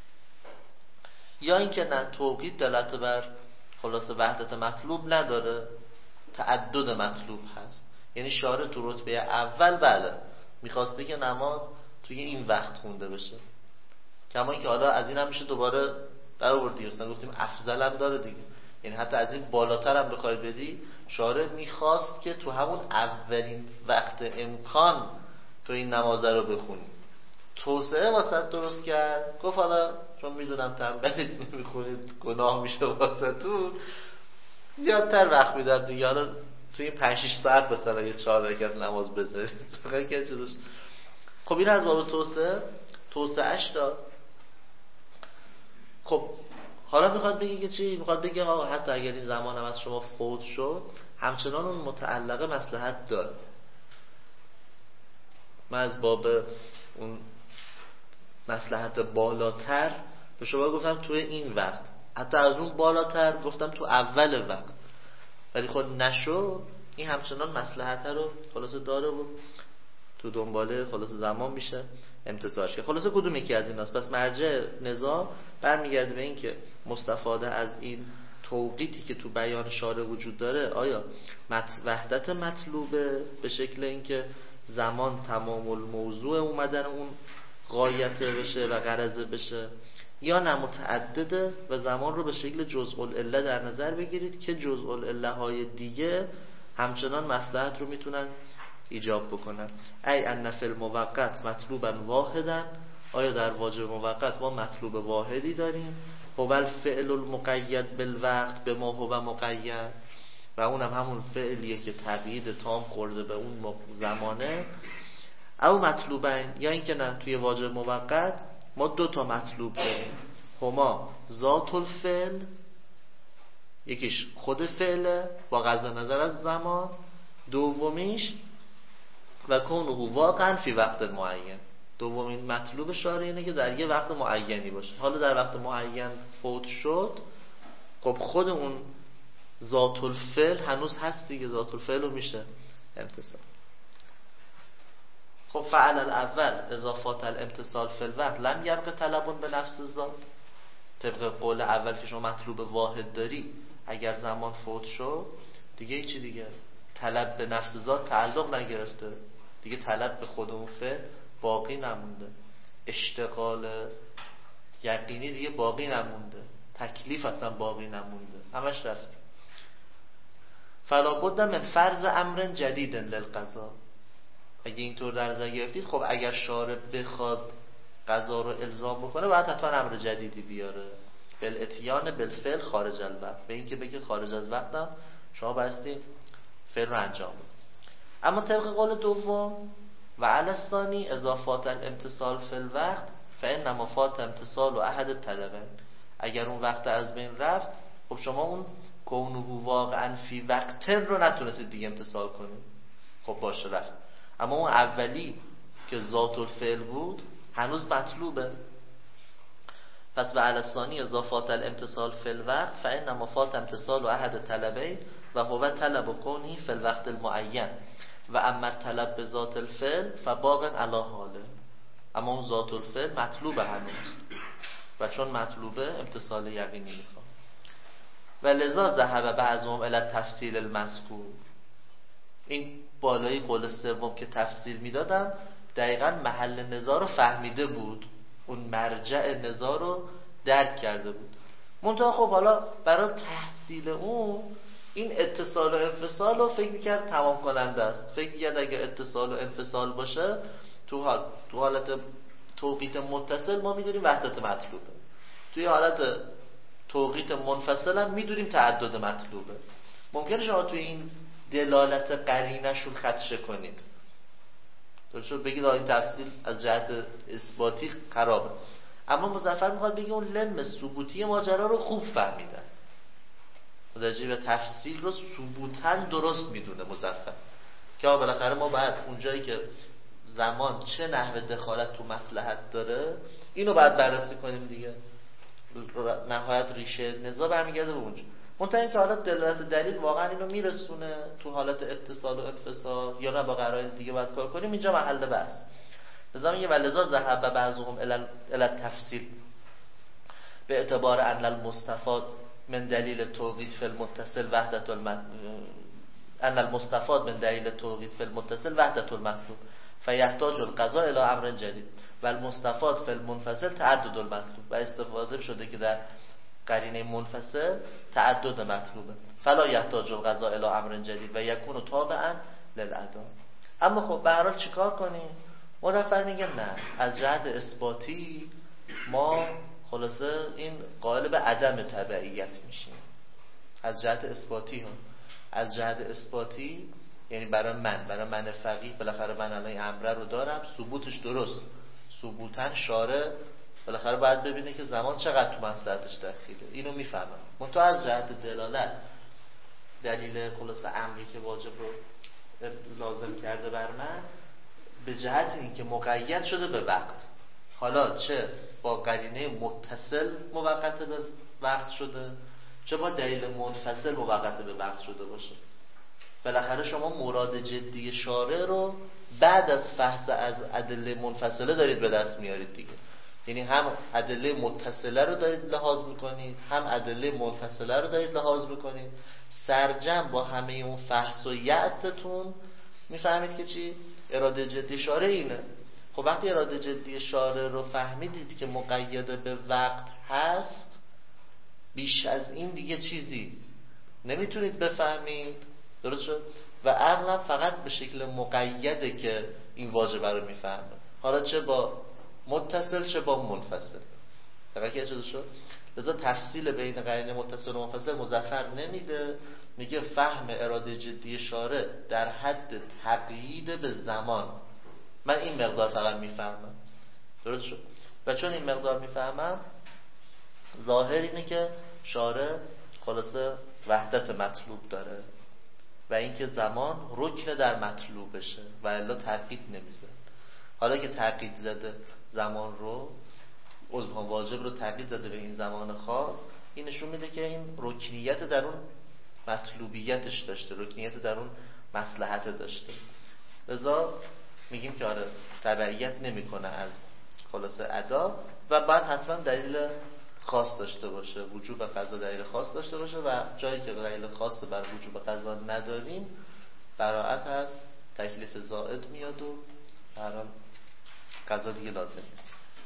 یا اینکه نه توقیت دلالت بر خلاصه وحدت مطلوب نداره، تعدد مطلوب هست. یعنی شارع تو رتبه اول بله میخواسته که نماز توی این وقت خونده بشه، کما اینکه حالا از این هم میشه دوباره در آوردیم مثلا گفتیم افضل هم داره دیگه، یعنی حتی از این بالاتر هم بخوای بدی شارع میخواست که تو همون اولین وقت امکان تو این نماز رو بخونی. توسعه واسط درست کرد، گفت حالا چون میدونم تنبلید نمیخونید گناه میشه واسطون زیادتر وقت میدم دیگه، حالا تو این پنج شش ساعت مثلا یه چهار رکعت نماز بذارید. خب این از باب توسعه توسعه‌اش داد. خب حالا میخواد بگه که چی؟ میخواد بگه آقا حتی اگر این زمان هم از شما فوت شد همچنان اون متعلقه مصلحت داره. من از باب اون مصلحت بالاتر به شما گفتم توی این وقت، حتی از اون بالاتر گفتم تو اول وقت، ولی خود نشو این همچنان مصلحت رو خلاصه داره و تو دنباله خلاصه زمان میشه امتصاصش که خلاصه کدوم یکی از این هست. پس مرجع نزاع برمیگرده به این که مستفاده از این توقیتی که تو بیان شارع وجود داره آیا مت وحدت مطلوبه به شکل اینکه زمان تمام الموضوع اومدن اون غایته بشه و غرضه بشه، یا نه متعدده و زمان رو به شکل جزء العله در نظر بگیرید که جزء العله های دیگه همچنان مصلحت رو میتونن ایجاب بکنن. ای ان فی الموقت مطلوبا واحدا، آیا در واجب موقت ما مطلوب واحدی داریم، هو الفعل المقید بالوقت به ما هو مقید، و اونم همون فعلیه که تقیید تام خورده به اون زمانه، او مطلوبن، یا اینکه نه توی واجب موقت ما دو تا مطلوب داریم، هما ذات الفعل، یکیش خود فعله با غض نظر از زمان، دومیش و کونه واقعا فی وقت معین. دومین مطلوب شارع اینه که در یه وقت معینی باشه. حالا در وقت معین فوت شد، خب خود اون ذات الفعل هنوز هست دیگه، ذات الفعل رو میشه امتصال. خب فعل الاول اضافات الامتصال فی الوقت لم یبقى طلب به نفس ذات، طبق قول اول که شما مطلوب واحد داری، اگر زمان فوت شد دیگه چی دیگه طلب به نفس ذات تعلق نگرفته دیگه، طلب به خود اون فعل باقی نمونده، اشتغال یقینی دیگه باقی نمونده، تکلیف اصلا باقی نمونده، همش رفت. فلا بد من فرض امر جدید للقضا. اگه اینطور در نظر گرفتید، خب اگر شارع بخواد قضا رو الزام بکنه باید حتما امر جدیدی بیاره، بالاتیان بالفعل خارج الوقت، به این که بگه خارج از وقتم شما بایستی فعل رو انجام بده. اما طبق قول دوم و علی الثانی اضافات الامتصال فی الوقت فانما فات امتصال و احد الطلبین، اگر اون وقت از بین رفت، خب شما اون کونه واقعا فی وقت رو نتونستید دیگه امتصال کنید، خب باشه رفت. اما اون اولی که ذات الفعل بود هنوز مطلوبه. پس و علی الثانی اضافات الامتصال فی الوقت فانما فات امتصال و احد الطلبین و هو طلب کونی فی الوقت المعین و اما طلب به ذات الفعل فباق علی حاله. اما اون ذات الفعل مطلوبه هنوز، و چون مطلوبه امتصال یقینی میخواد. و لذا ذهب بعضهم الی تفصیل المذکور. این بالای قول سوم که تفصیل میدادم دقیقاً محل نزاع رو فهمیده بود، اون مرجع نزاع رو درک کرده بود. منتها خب حالا برای تحصیل اون این اتصال و انفصال رو فکر میکرد تمام کننده است. فکر میکرد اگر اتصال و انفصال باشه تو, حال تو حالت توقیت متصل ما میدونیم وحدت مطلوبه، توی حالت توقیت منفصل هم میدونیم تعدد مطلوبه. ممکنه شما توی این دلالت قرینشون خدشه کنید، درست بگید این تفصیل از جهت اثباتی خرابه، اما مظفر میخواد بگه اون لم ثبوتی ماجرا رو خوب فهمیدن، متوجه به تفصیل رو ثبوتاً درست میدونه مظفر، که بالاخره ما باید اونجایی که زمان چه نحوه دخالت تو مصلحت داره اینو باید بررسی کنیم دیگه. نهایت ریشه نزاع برمیگرده به اونجا. منتها اینکه حالا دلالت دلیل واقعا اینو میرسونه تو حالت اتصال و انفصال یا نه با قرائن دیگه باید کار کنیم، اینجا محل بحث. لذا میگه ولذا ذهب بعضهم الی التفصیل به اعتبار ان المستفاد من دلیل توقیت فی المتصل وحدت المطلوب، ان المستفاد من دلیل توقیت فی المتصل وحدت المطلوب فیحتاج القضاء الی امر جدید و المستفاد فی المنفصل تعدد المطلوب، و استفاده شده که در قرینه منفصل تعدد مطلوبه فلا یحتاج القضاء الی امر جدید و یکون تابعا للادام. اما خب به هر حال چیکار کنیم؟ مظفر میگه نه، از جهت اثباتی ما خلاصه این قائل به عدم تبعیت میشیم. از جهت اثباتی هم از جهت اثباتی، یعنی برای من برای من فقیه بالاخره من الان امره رو دارم، ثبوتش درست، ثبوتن شارع بالاخره باید ببینه که زمان چقدر تو مصلحتش دخیله، اینو میفهمم. منتها از جهت دلالت دلیل خلاص امری که واجب رو لازم کرده بر من به جهت این که مقید شده به وقت، حالا چه با قرینه متصل موقت به وقت شده چه با دلیل منفصل موقت به وقت شده باشه. بالاخره شما مراد جدی شارع رو بعد از فحص از ادله منفصله دارید به دست میارید دیگه، یعنی هم ادله متصله رو دارید لحاظ میکنید هم ادله منفصله رو دارید لحاظ میکنید، سرجم با همه اون فحص و یأستون میفهمید که چی؟ اراده جدی شارع اینه. خب وقتی اراده جدی شارع رو فهمیدید که مقید به وقت هست، بیش از این دیگه چیزی نمیتونید بفهمید، درست شد؟ و عقلم فقط به شکل مقیده که این واجبه رو میفهمه، حالا چه با متصل چه با منفصل. دقیقه چه شد؟ لذا تفصیل بین قرینه متصل و منفصل مظفر نمیده، میگه فهم اراده جدی شارع در حد تقیید به زمان، من این مقدار فقط میفهمم، درست شد؟ و چون این مقدار میفهمم ظاهر اینه که شارع خلاصه وحدت مطلوب داره و اینکه زمان رکن در مطلوبشه و الا تقیید نمیزد. حالا که تقیید زده زمان رو، عضو واجب رو تقیید زده به این زمان خاص، این نشون میده که این رکنیت در اون مطلوبیتش داشته، رکنیت در اون مصلحت داشته. لذا میگیم که آره تبعیت نمیکنه از خلاصه ادا و بعد حتما دلیل خاص داشته باشه، وجوب قضا دلیل خاص داشته باشه و جایی که دلیل خاص بر وجوب قضا نداریم براءت از تکلیف زائد میاد و برام قضا دیگه لازم نیست.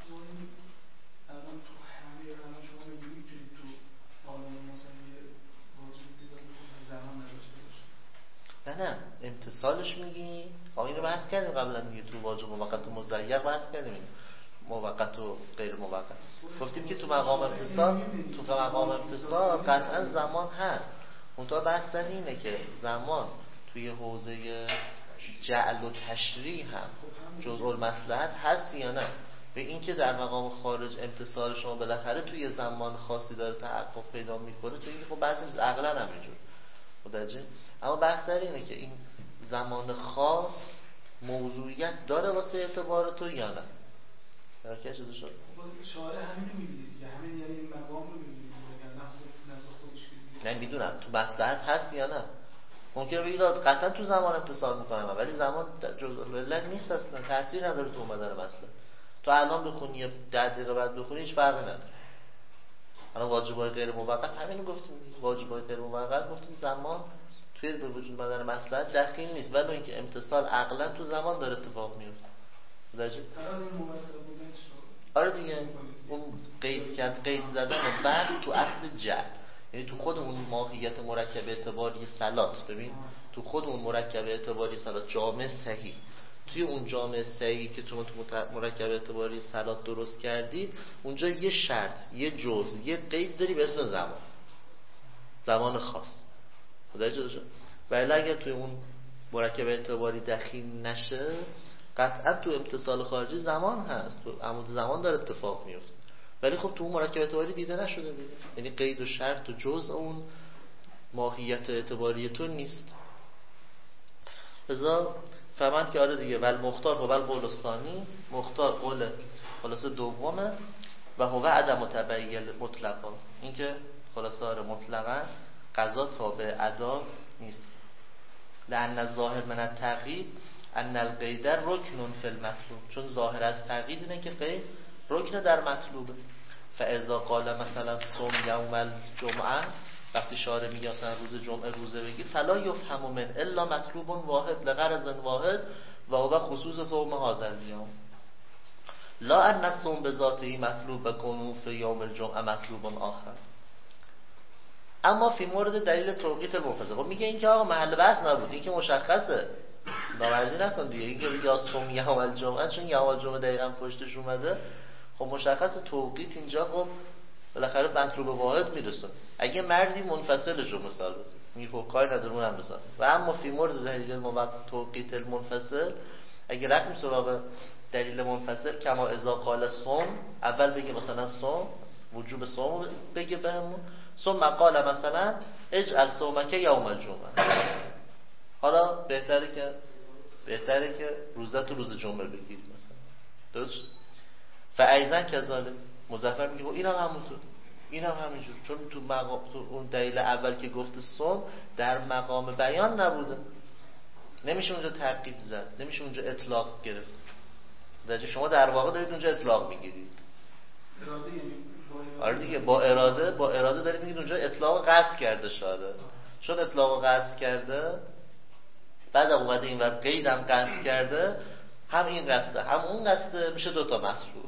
الان تو همه الان شما میگید که تو قانون مثلا یه واجب دیدن زمان نداشته باشه. نه نه امتصالش میگی آقا اینو بحث کردیم قبلا دیگه، تو واجب موقت و مضیق بحث کردیم، موقت و غیر موقت گفتیم که تو مقام امتصال تو مقام امتصال قطعا زمان هست. منتها بحث در اینه که زمان توی حوزه جعل و تشریح هم جزء المصلحت هست یا نه. به این که در مقام خارج امتصال شما بالاخره توی زمان خاصی داره تحقق پیدا میکنه، توی این خب بحث نیست، عقلا همینجور متوجه. اما بحث در اینه که این زمان خاص موضوعیت داره واسه اعتبار تو یا نه. درکه شده شد؟ شارع همین رو می‌بینید یا همین یعنی این مقام رو می‌بینید یا نه خود نظر خودش که نه میدونم تو مصلحت هست یا نه. ممکنه بگید قطعا تو زمان امتصال میکنم ولی زمان جزء العلت نیست اصلا، تاثیر نداره تو اومدن مصلحت. تو الان بخونی یا ده دقیقه بعد بخونی هیچ فرقی نداره. الان واجبای غیر موقت همین گفتیم، واجبای غیر موقت گفتیم زمان توی به وجود اومدن مصلحت دخیل نیست، ولی اینکه امتصال عقلا تو زمان داره اتفاق میفته. درجه الان این مباحثه بودن چطور؟ آره دیگه اون قید کرد، قید زدن وقت تو اصل جعل، یعنی تو خود اون ماهیت مرکب اعتباری صلات. ببین تو خود اون مرکب اعتباری صلات جامع صحیح، توی اون جامع صحیحی که تو مرکب اعتباری صلات درست کردید اونجا یه شرط، یه جزء، یه قید داری به اسم زمان، زمان خاص. متوجه شد؟ ولی اگر توی اون مرکب اعتباری دخیل نشه قطعا تو امتصال خارجی زمان هست، تو عمود زمان داره اتفاق میفته، ولی خب تو اون مرکب اعتباری دیده نشده دیگه، یعنی قید و شرط و جزء اون ماهیت اعتباری تو نیست. لذا فهمند که آره دیگه ول مختار و ول قول ثانی، مختار قول خلاصه دومه و هو عدم تبعیل مطلقا، این که خلاصه آره مطلقا قضا تابع ادا نیست. لأن الظاهر من التقیید ان القید رکن فی المطلوب، چون ظاهر از تقیید اینه که قید رکن در مطلوبه. فاذا قال مثلا صوم یوم الجمعه، وقتی شارع میگه مثلا روز جمعه روزه بگیر، فلا یفهم من الا مطلوب واحد لغرض واحد و هو خصوص صوم هذا اليوم، لا ان الصوم بذاته مطلوب کنون فی یوم الجمعه مطلوب آخر. اما فی مورد دلیل توقیت المنفصل، خب میگه این که آقا محل بحث نبود، این که مشخصه، نامردی نکن دیگه، این که یا صوم یوم الجمعه چون یوم الجمعه دقیقاً پشتش اومده، خب مشخصه توقیت اینجا خب بالاخره مطلوب واحد میرسون. اگه مردی منفصلش رو مثال بزن میگه خب کاری نداره اونم بزن. و اما فی مورد دلیل توقیت المنفصل، اگه رفتیم سراغ دلیل منفصل، کما اذا قال صوم، اول بگه مثلا صوم، وجوب صوم بگه بهمون، ثم قال مثلا اجعل صومک یوم الجمعه. حالا بهتره که بهتره که روزه تو روز جمعه بگیری مثلا، درست؟ فایزن کذالک، مظفر میگه این هم همونطور، این هم همینجور، چون تو مقام تو اون دلیل اول که گفته صوم در مقام بیان نبوده، نمیشه اونجا تقیید زد، نمیشه اونجا اطلاق گرفت. درجه شما در واقع دارید اونجا اطلاق میگیرید. اراده یعنی آره دیگه، با اراده با اراده دارید میگید اونجا اطلاق قصد کرده شاره. چون اطلاق قصد کرده، بعد اومده این ور قیدم قصد کرده، هم این قصده هم اون قصده، میشه دو تا مطلوب.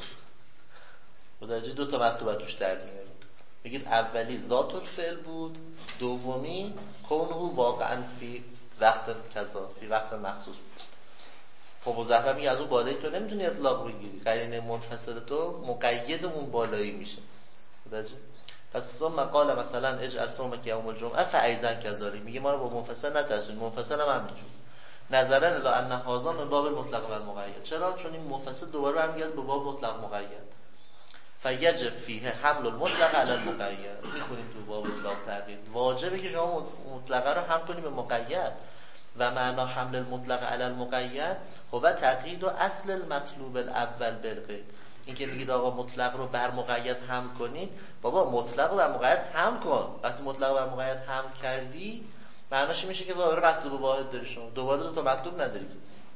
متوجه دو تا مطلوب توش در میارید. میگید اولی ذات الفعل بود، دومی کونه واقعا فی وقت کذا، فی وقت مخصوص بود. خب مظفر میگه از اون بالایی تو نمیتونی اطلاق بگیری، قرینه منفصل تو مقید اون بالایی میشه. متوجه؟ پس ثم قال مثلا اجعل صومک یوم الجمعه فایزن کذالک، میگه ما رو با منفصل نترسون، منفصل هم همینجور. نظرا الی ان هذا من باب المطلق و المقید. چرا؟ چون این منفصل دوباره برمیگرده به باب مطلق مقید. فیجب فیه حمل المطلق علی المقید. میخونیم تو باب اطلاق تقیید، واجبه که شما مطلقه رو حمل کنید به مقید. و معنا حمل المطلق علی المقید هو تقیید و اصل المطلوب الاول بالقید. این که میگید آقا مطلق رو بر مقید حمل کنید، بابا مطلق رو بر مقید حمل کن. وقتی مطلق رو بر مقید حمل کردی، معناش میشه که دوباره مطلوب واحد داری، شما دوباره دو تا مطلوب نداری،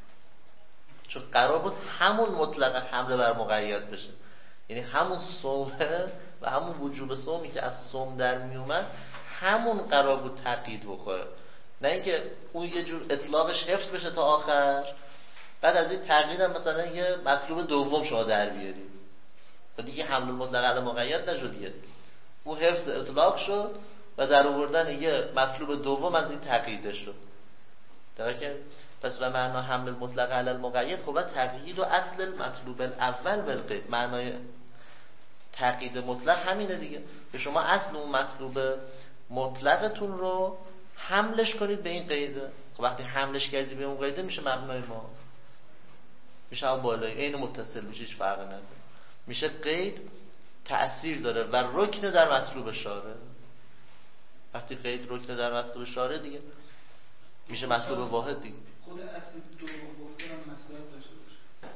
چون قرار بود همون مطلق حمل بر مقید بشه. یعنی همون صومه و همون وجوب صومی که از صوم در می اومد، همون قرار بود تقیید بخوره، نه اینکه اون یه جور اطلاقش حفظ بشه تا آخر، بعد از این تقیید هم مثلا یه مطلوب دوم شما در بیاری و دیگه حمل مطلق علی مقید نشد دیگه. اون حفظ اطلاق شد و در آوردن یه مطلوب دوم از این تقیید شد. درکه؟ پس و معنا حمل مطلق علی المقید خب تقیید و اصل المطلوب الاول بالقید. معنای تقیید مطلق همینه دیگه، که شما اصل اون مطلوب مطلقتون رو حملش کنید به این قیده. خب وقتی حملش کردی به اون قیده میشه مبنای ما، میشه هم بالایی، عین متصل میشه، هیچ فرقی نداره. میشه قید تأثیر داره و رکن در مطلوب شاره. وقتی قید رکن در مطلوب شاره دیگه میشه مطلوب واحد دیگه. خود اصل دو گفتن هم مصلحت داشته باشه.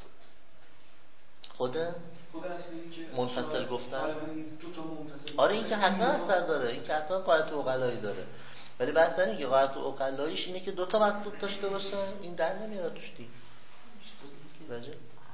خود خود اصلی که منفصل گفتن دو تا منفصل، آره این که حتما اثر داره، این که حتما قاعدت عقلایی داره، ولی بحث اینه که قاعدت عقلاییش اینه که دو تا مطلوب داشته باشه، این در نمیاد توش دیگه. راجع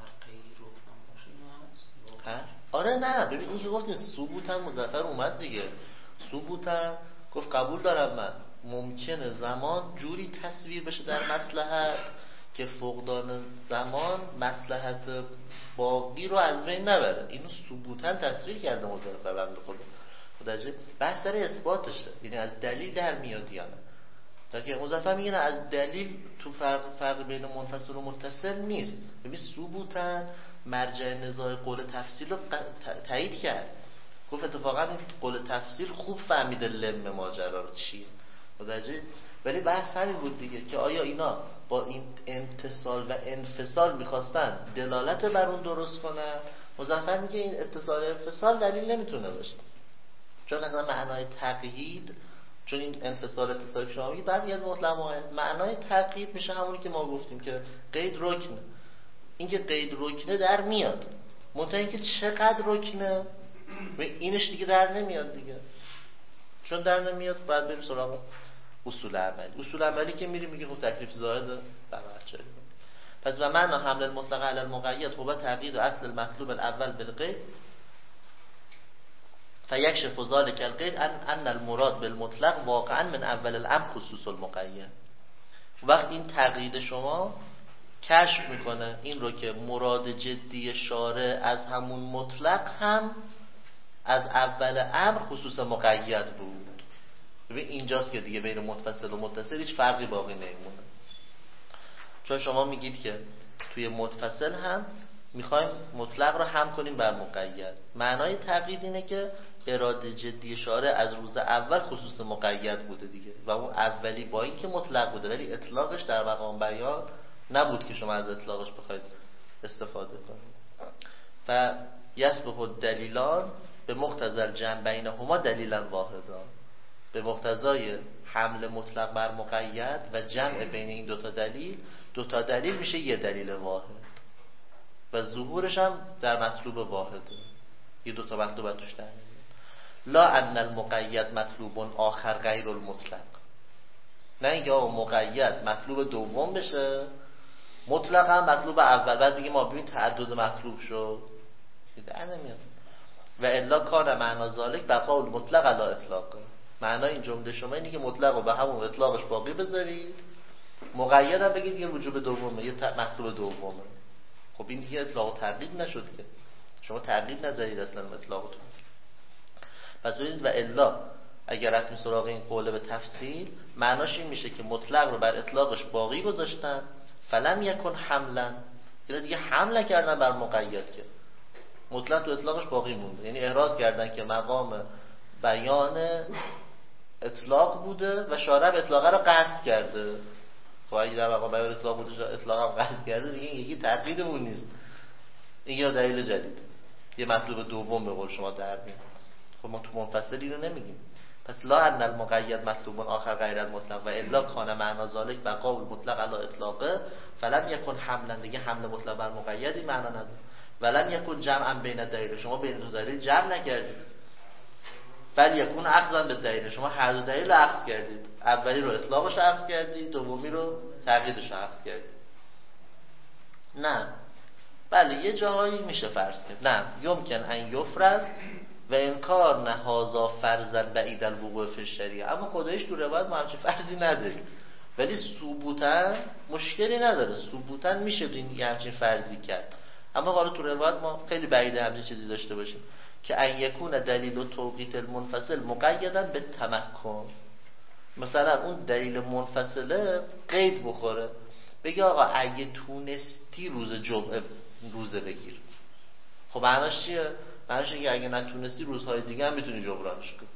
ها؟ آره نه ببین این که گفتیم ثبوتن مظفر اومد دیگه. ثبوتن گفت قبول دارم من، ممکنه زمان جوری تصویر بشه در مصلحت که فقدان زمان مصلحت باقی رو از بین نبره. اینو ثبوتاً تصویر کرده مظفر بنده خدا. خداجی بحث سر اثباتشه، یعنی از دلیل در میاد یا نه. تا که مظفر میگه نه از دلیل تو فرق فرق بین منفصل و متصل نیست. ببین ثبوتاً مرجع نزاع قول تفصیل رو تایید کرد، گفت اتفاقا این قول تفصیل خوب فهمیده لم ماجرا رو چیه. متوجه؟ ولی بحث همین بود دیگه که آیا اینا با این اتصال و انفصال میخواستن دلالت بر اون درست کنن. مظفر میگه این اتصال و انفصال دلیل نمیتونه باشه، چون اصلا معنای تقیید، چون این انفصال اتصال که شما میگید برمیاد مطلق مقید، معنای تقیید میشه همونی که ما گفتیم که قید رکنه. این که قید رکنه در میاد، منتها اینکه چقدر رکنه اینش دیگه در نمیاد دیگه. چون در نمیاد بعد بریم سراغ اصول عملی. اصول عملی که میریم میگه خب تکلیف زائده برای چه. پس و معنا حمل المطلق علی المقید هو تقیید و اصل المطلوب الاول بالقید فیکشف ذلک القید ان ان المراد بالمطلق واقعا من اول الامر خصوص المقید. وقت این تقیید شما کشف میکنه این رو که مراد جدی شارع از همون مطلق هم از اول امر خصوص مقید بود. ببین اینجاست که دیگه بین متصل و متصل هیچ فرقی باقی نمیمونه، چون شما میگید که توی متصل هم میخوایم مطلق رو هم کنیم بر مقید. معنای تقیید اینه که اراده جدی شارع از روز اول خصوص مقید بوده دیگه و اون اولی با این که مطلق بوده ولی اطلاقش در مقام بیان نبود که شما از اطلاقش بخواید استفاده کنید. و یسبح الدلیلان به مقتضی الجمع بینهما دلیلا واحدا، به مقتضای حمل مطلق بر مقید و جمع بین این دوتا دلیل، دوتا دلیل میشه یه دلیل واحد و ظهورش هم در مطلوب واحده، یه دوتا مطلوب توش در میاد. لا ان المقید مطلوب آخر غیر المطلق، نه اینکه آقا مقید مطلوب دوم بشه مطلق هم مطلوب اول، بعد دیگه ما ببین تعدد مطلوب شد، در نمیاد. و الا کان معنا ذالک بقاء المطلق علی اطلاقه، معنای این جمله شما اینه که مطلق رو به همون اطلاقش باقی بذارید، مقید هم بگید یه وجوب دومه، یه مطلوب دومه. خب این دیگه اطلاق و ترغیب نشد که، شما ترغیب نذارید اصلا اطلاقتون. پس ببینید و الا اگر رفتیم سراغ این قوله به تفصیل، معناش این میشه که مطلق رو بر اطلاقش باقی گذاشتن، فلم یکن حملا، یعنی دیگه حمل کردن بر مقید که مطلق تو اطلاقش باقی مونده، یعنی احراز کردن که مقام بیان اطلاق بوده و شارع اطلاقه رو قصد کرده. خب اگه در مقام بیان اطلاق بوده اطلاق هم قصد کرده دیگه این یکی تقییدمون نیست، این یه دلیل جدید، یه مطلوب دوم به قول شما در میاد. خب ما تو منفصلی رو نمیگیم. پس لا ان المقید مطلوب آخر غیر المطلق و الا کان معنا ذالک بقاء المطلق علی اطلاقه فلم یکن حملا، دیگه حمل مطلق بر مقیدی معنا نداره. ولم یکن جمعا بین دلیل، شما بین دو دلیل جمع نکردید، بل یکون اخذا به دلیل، شما هر دو دلیل رو اخذ کردید، اولی رو اطلاقش اخذ کردید، دومی رو تقییدش اخذ کردید. نه بله یه جاهایی میشه فرض کرد، نه یمکن ان یفرض و انکار نهازا فرضاً بعید الوقوع فی الشریعه، اما خودش تو روایت ما همچین فرضی نداریم، ولی ثبوتاً مشکلی نداره، ثبوتاً میشه این همچین فرضی کرد. اما حالا تو روایت ما خیلی بعیده همچین چیزی داشته باشیم که ان یکون دلیل و توقیت المنفصل مقیدا به تمکن، مثلا اون دلیل منفصله قید بخوره، بگه آقا اگه تونستی روز جمعه روزه بگیر. خب معناش چیه؟ معناش اینه که اگه نتونستی روزهای دیگه هم میتونی جبرانش کنی،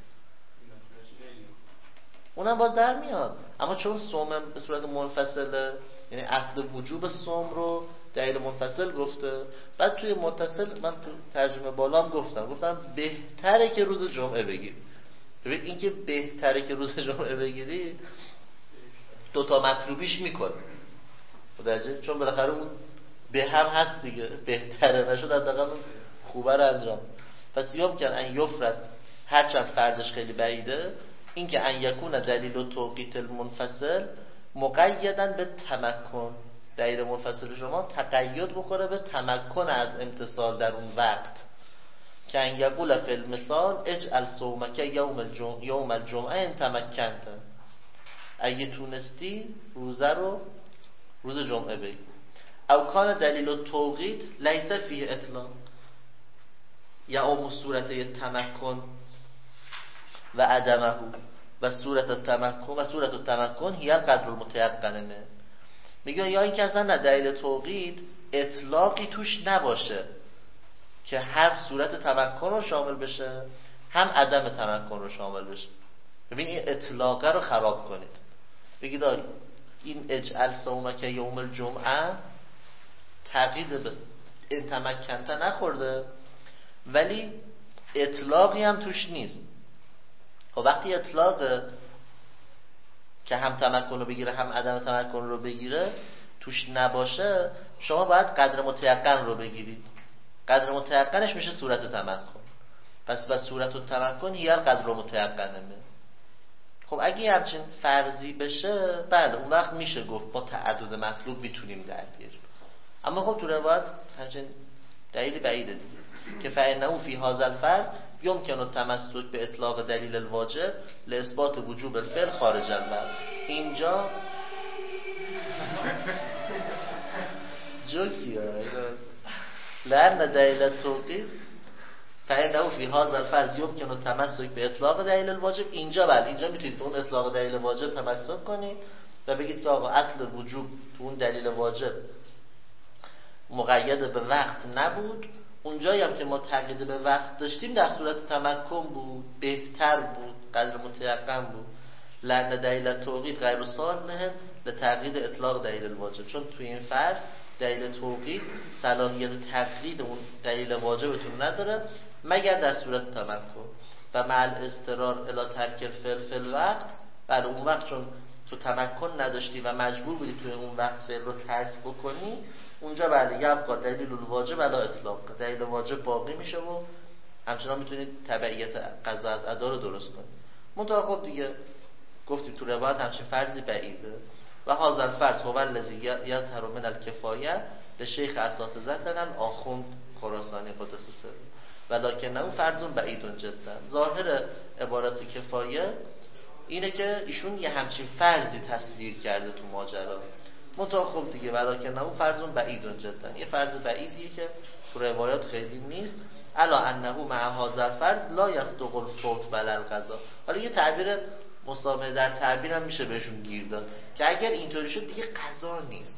اونم باز در میاد. اما چون صوم به صورت منفصله، یعنی اصل وجوب صوم رو دلیل منفصل گفته، بعد توی متصل من تو ترجمه بالام گفتم گفتم بهتره که روز جمعه بگیری. ببین این که بهتره که روز جمعه بگیری دوتا مطلوبیش میکنه متوجه، چون بالاخره اون به هم هست دیگه، بهتره نشد حداقل خوبه رو انجام. پس یمکن ان یفرض، هرچند فرضش خیلی بعیده، این که ان یکون دلیل و توقیت المنفصل مقیدا به تمکن، دلیل منفصل شما تقید بخوره به تمکن از امتصال در اون وقت، که ان یقول فی المثال اجعل صومک یوم الجمعه یوم الجمعه ان تمکنت، اگه تونستی روزه رو روز جمعه بگی. او کان دلیل و توقیت لیس فیه اطلاق، یا اون صورت تمکن و عدمه و صورت تمکن و صورت تمکن هی القدر المتیقنه، میگه یا این که اصلا نه دلیل توقیت اطلاقی توش نباشه که هر صورت تمکن رو شامل بشه هم عدم تمکن رو شامل بشه. ببین این اطلاقه رو خراب کنید، بگید این اجعل صومک یوم الجمعه تقیید به این تمکنته نخورده ولی اطلاقی هم توش نیست. خب وقتی اطلاق که هم تمکن رو بگیره هم عدم تمکن رو بگیره توش نباشه، شما باید قدر متیقن رو بگیرید. قدر متیقنش میشه صورت تمکن، پس با صورت و تمکن هی قدر متیقنه. خب اگه همچین فرضی بشه بله اون وقت میشه گفت با تعدد مطلوب میتونیم در بیاریم. اما خب تو روایت همچین دلیل بعیده دیگه که فإنه فی هذا الفرض یمکن التمسک به اطلاق دلیل الواجب لاثبات وجوب الفعل خارج الوقت. اینجا جوکیه لأن دلیل التوقیت فإنه فی هذا الفرض یمکن التمسک به اطلاق دلیل الواجب. اینجا بله اینجا میتونید به اون اطلاق دلیل واجب تمسک کنید و بگید که آقا اصل وجوب تو اون دلیل واجب مقید به وقت نبود. اونجایی هم که ما تقیید به وقت داشتیم در صورت تمکن بود، بهتر بود، قدر متیقن بود. لأن دلیل توقید غیر صالح لتقیید اطلاق دلیل الواجب، چون توی این فرض دلیل توقید صلاحیت تقیید اون دلیل واجبتون نداره مگر در صورت تمکن. و مع الاضطرار الی ترک الفعل فی الوقت، بعد اون وقت چون تو تمکن نداشتی و مجبور بودی توی اون وقت فعل رو ترک بکنی، اونجا بعد یبقا دلیل الواجب علی اطلاق، دلیل واجب باقی میشه و همچنان میتونید تبعیت قضا از ادا رو درست کنید. منتها خب دیگه گفتیم تو روایت همچین فرضی بعیده. و هذا فرض هو الذی یظهر من الکفایه به شیخ اساتذتنا آخوند خراسانی قدس سره، ولکنه فرض بعید جدا. ظاهر عبارت کفایه اینه که ایشون یه همچین فرضی تصویر کرده تو ماجرا. منتها خب دیگه ولکنه فرض بعید جدا، یه فرض بعیدیه که تو روایات خیلی نیست. الا انه مع هذا الفرض لا یصدق الفوت بل القضا. حالا یه تعبیر مسامحه در تعبیر هم میشه بهشون گیر داد که اگر اینطوری شد دیگه قضا نیست.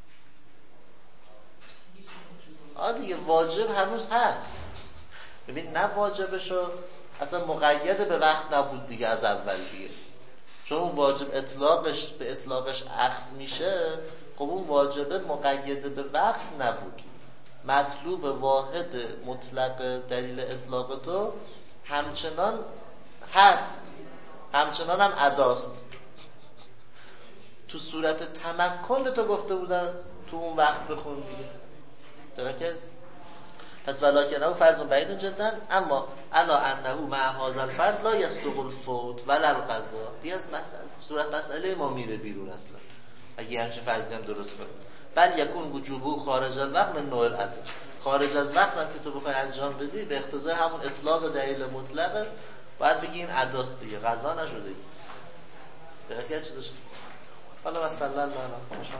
آه دیگه واجب هنوز هست. ببین نه واجبشو اصلا مقید به وقت نبود دیگه از اول دیگه، چون اون واجب اطلاقش به اطلاقش اخذ میشه. خب اون واجبه مقید به وقت نبود. مطلوب واحد مطلق دلیل اطلاق تو همچنان هست، همچنان هم اداست. تو صورت تمکن به تو گفته بودن تو اون وقت بخون دیگه درکه. پس ولکنه فرض بعید جدا، اما الا انه مع هذا الفرض لا یصدق الفوت ولا القضا. دیگه از مسئله صورت مسئله ما میره بیرون اصلا اگه همچین فرضی هم درست کنیم. بل یکون وجوبو خارج الوقت من نوع العدل، خارج از وقت هم که تو بخوای انجام بدی به اقتضای همون اطلاق دلیل مطلقه، باید بگی این اداست دیگه، قضا نشده دیگه. چی داشت؟ حالا مثلا الله خوشم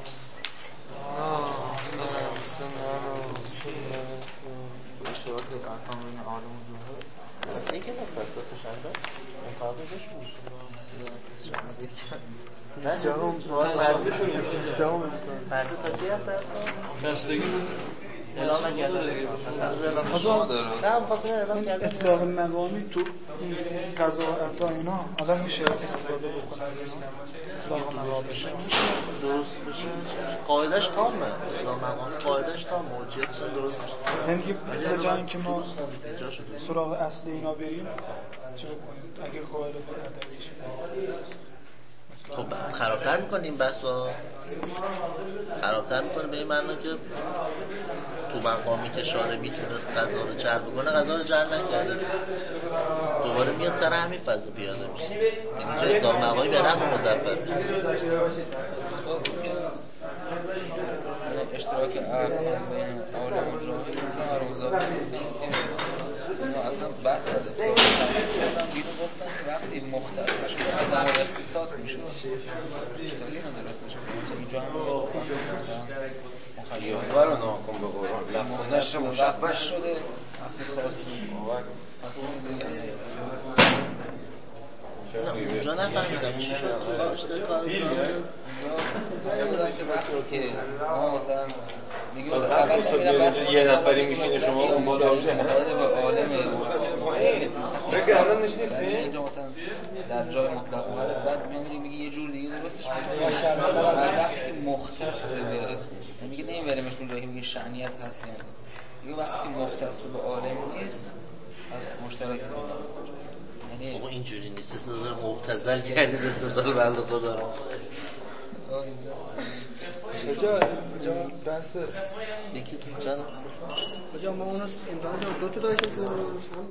اشتراک ارکان بین عالم و ظاهر یکی دست دست دستش انده مطابقش میشه نه جاهم فرضی شد. فرضی تا کی هست درسا؟ بستگی اعلام نکردن نه هم فاصله اعلام کردن. اطلاق مقامی تو قضا و عطا اینا آدم میشه استفاده بکنه از اینا اطلاق مقام بشه درست بشه. قاعدش تامه، اطلاق مقامی قاعدش تامه، حجیتشون درست بشه. یعنی که به جای اینکه ما سراغ اصل اینا بریم چه بکنیم اگه قائل به عدم شه؟ خب خرابتر میکنیم بحثا، خرابتر میکنیم به این معنی که تو مقامی که شارع میتونست قضا رو جلب بکنه قضا رو جلب نکرده، دوباره میاد سر همین فضا پیاده میشه. اینجا اطلاق مقامی به نفع مظفر اشتراک ارکان بین عالم و ظاهر و ظاهر اصلا بحث از اطلاق کردن بیرون گفتن که وقتی مختص بشه از امر اختصاص میشه اشتراکی ندارست نشه اینجا هم یهوه رو ناکن به قرآن لفظنش مشبه شده اختصاصی اونجا نفهمیدم چی شد تو اشتراک کار که وقتی که ما مثلا میگه اول یه نفری میشینه شما اون بالا میشه عالم بگه الان نشنیستی؟ اینجا مثلا در جای مطلق هست بعد میگه میگه یه جور دیگه درستش میگه وقتی که مختص به میگه نمیبریمش اون جایی که میگه شأنیت هست میگه وقتی که مختص به عالم نیست از مشترک یعنی بابا اینجوری نیست استدلال مبتذل کردید استدلال بنده خدا رو کجا کجا بحث یکی جان کجا ما اونو امتحان دو تا داشتیم تو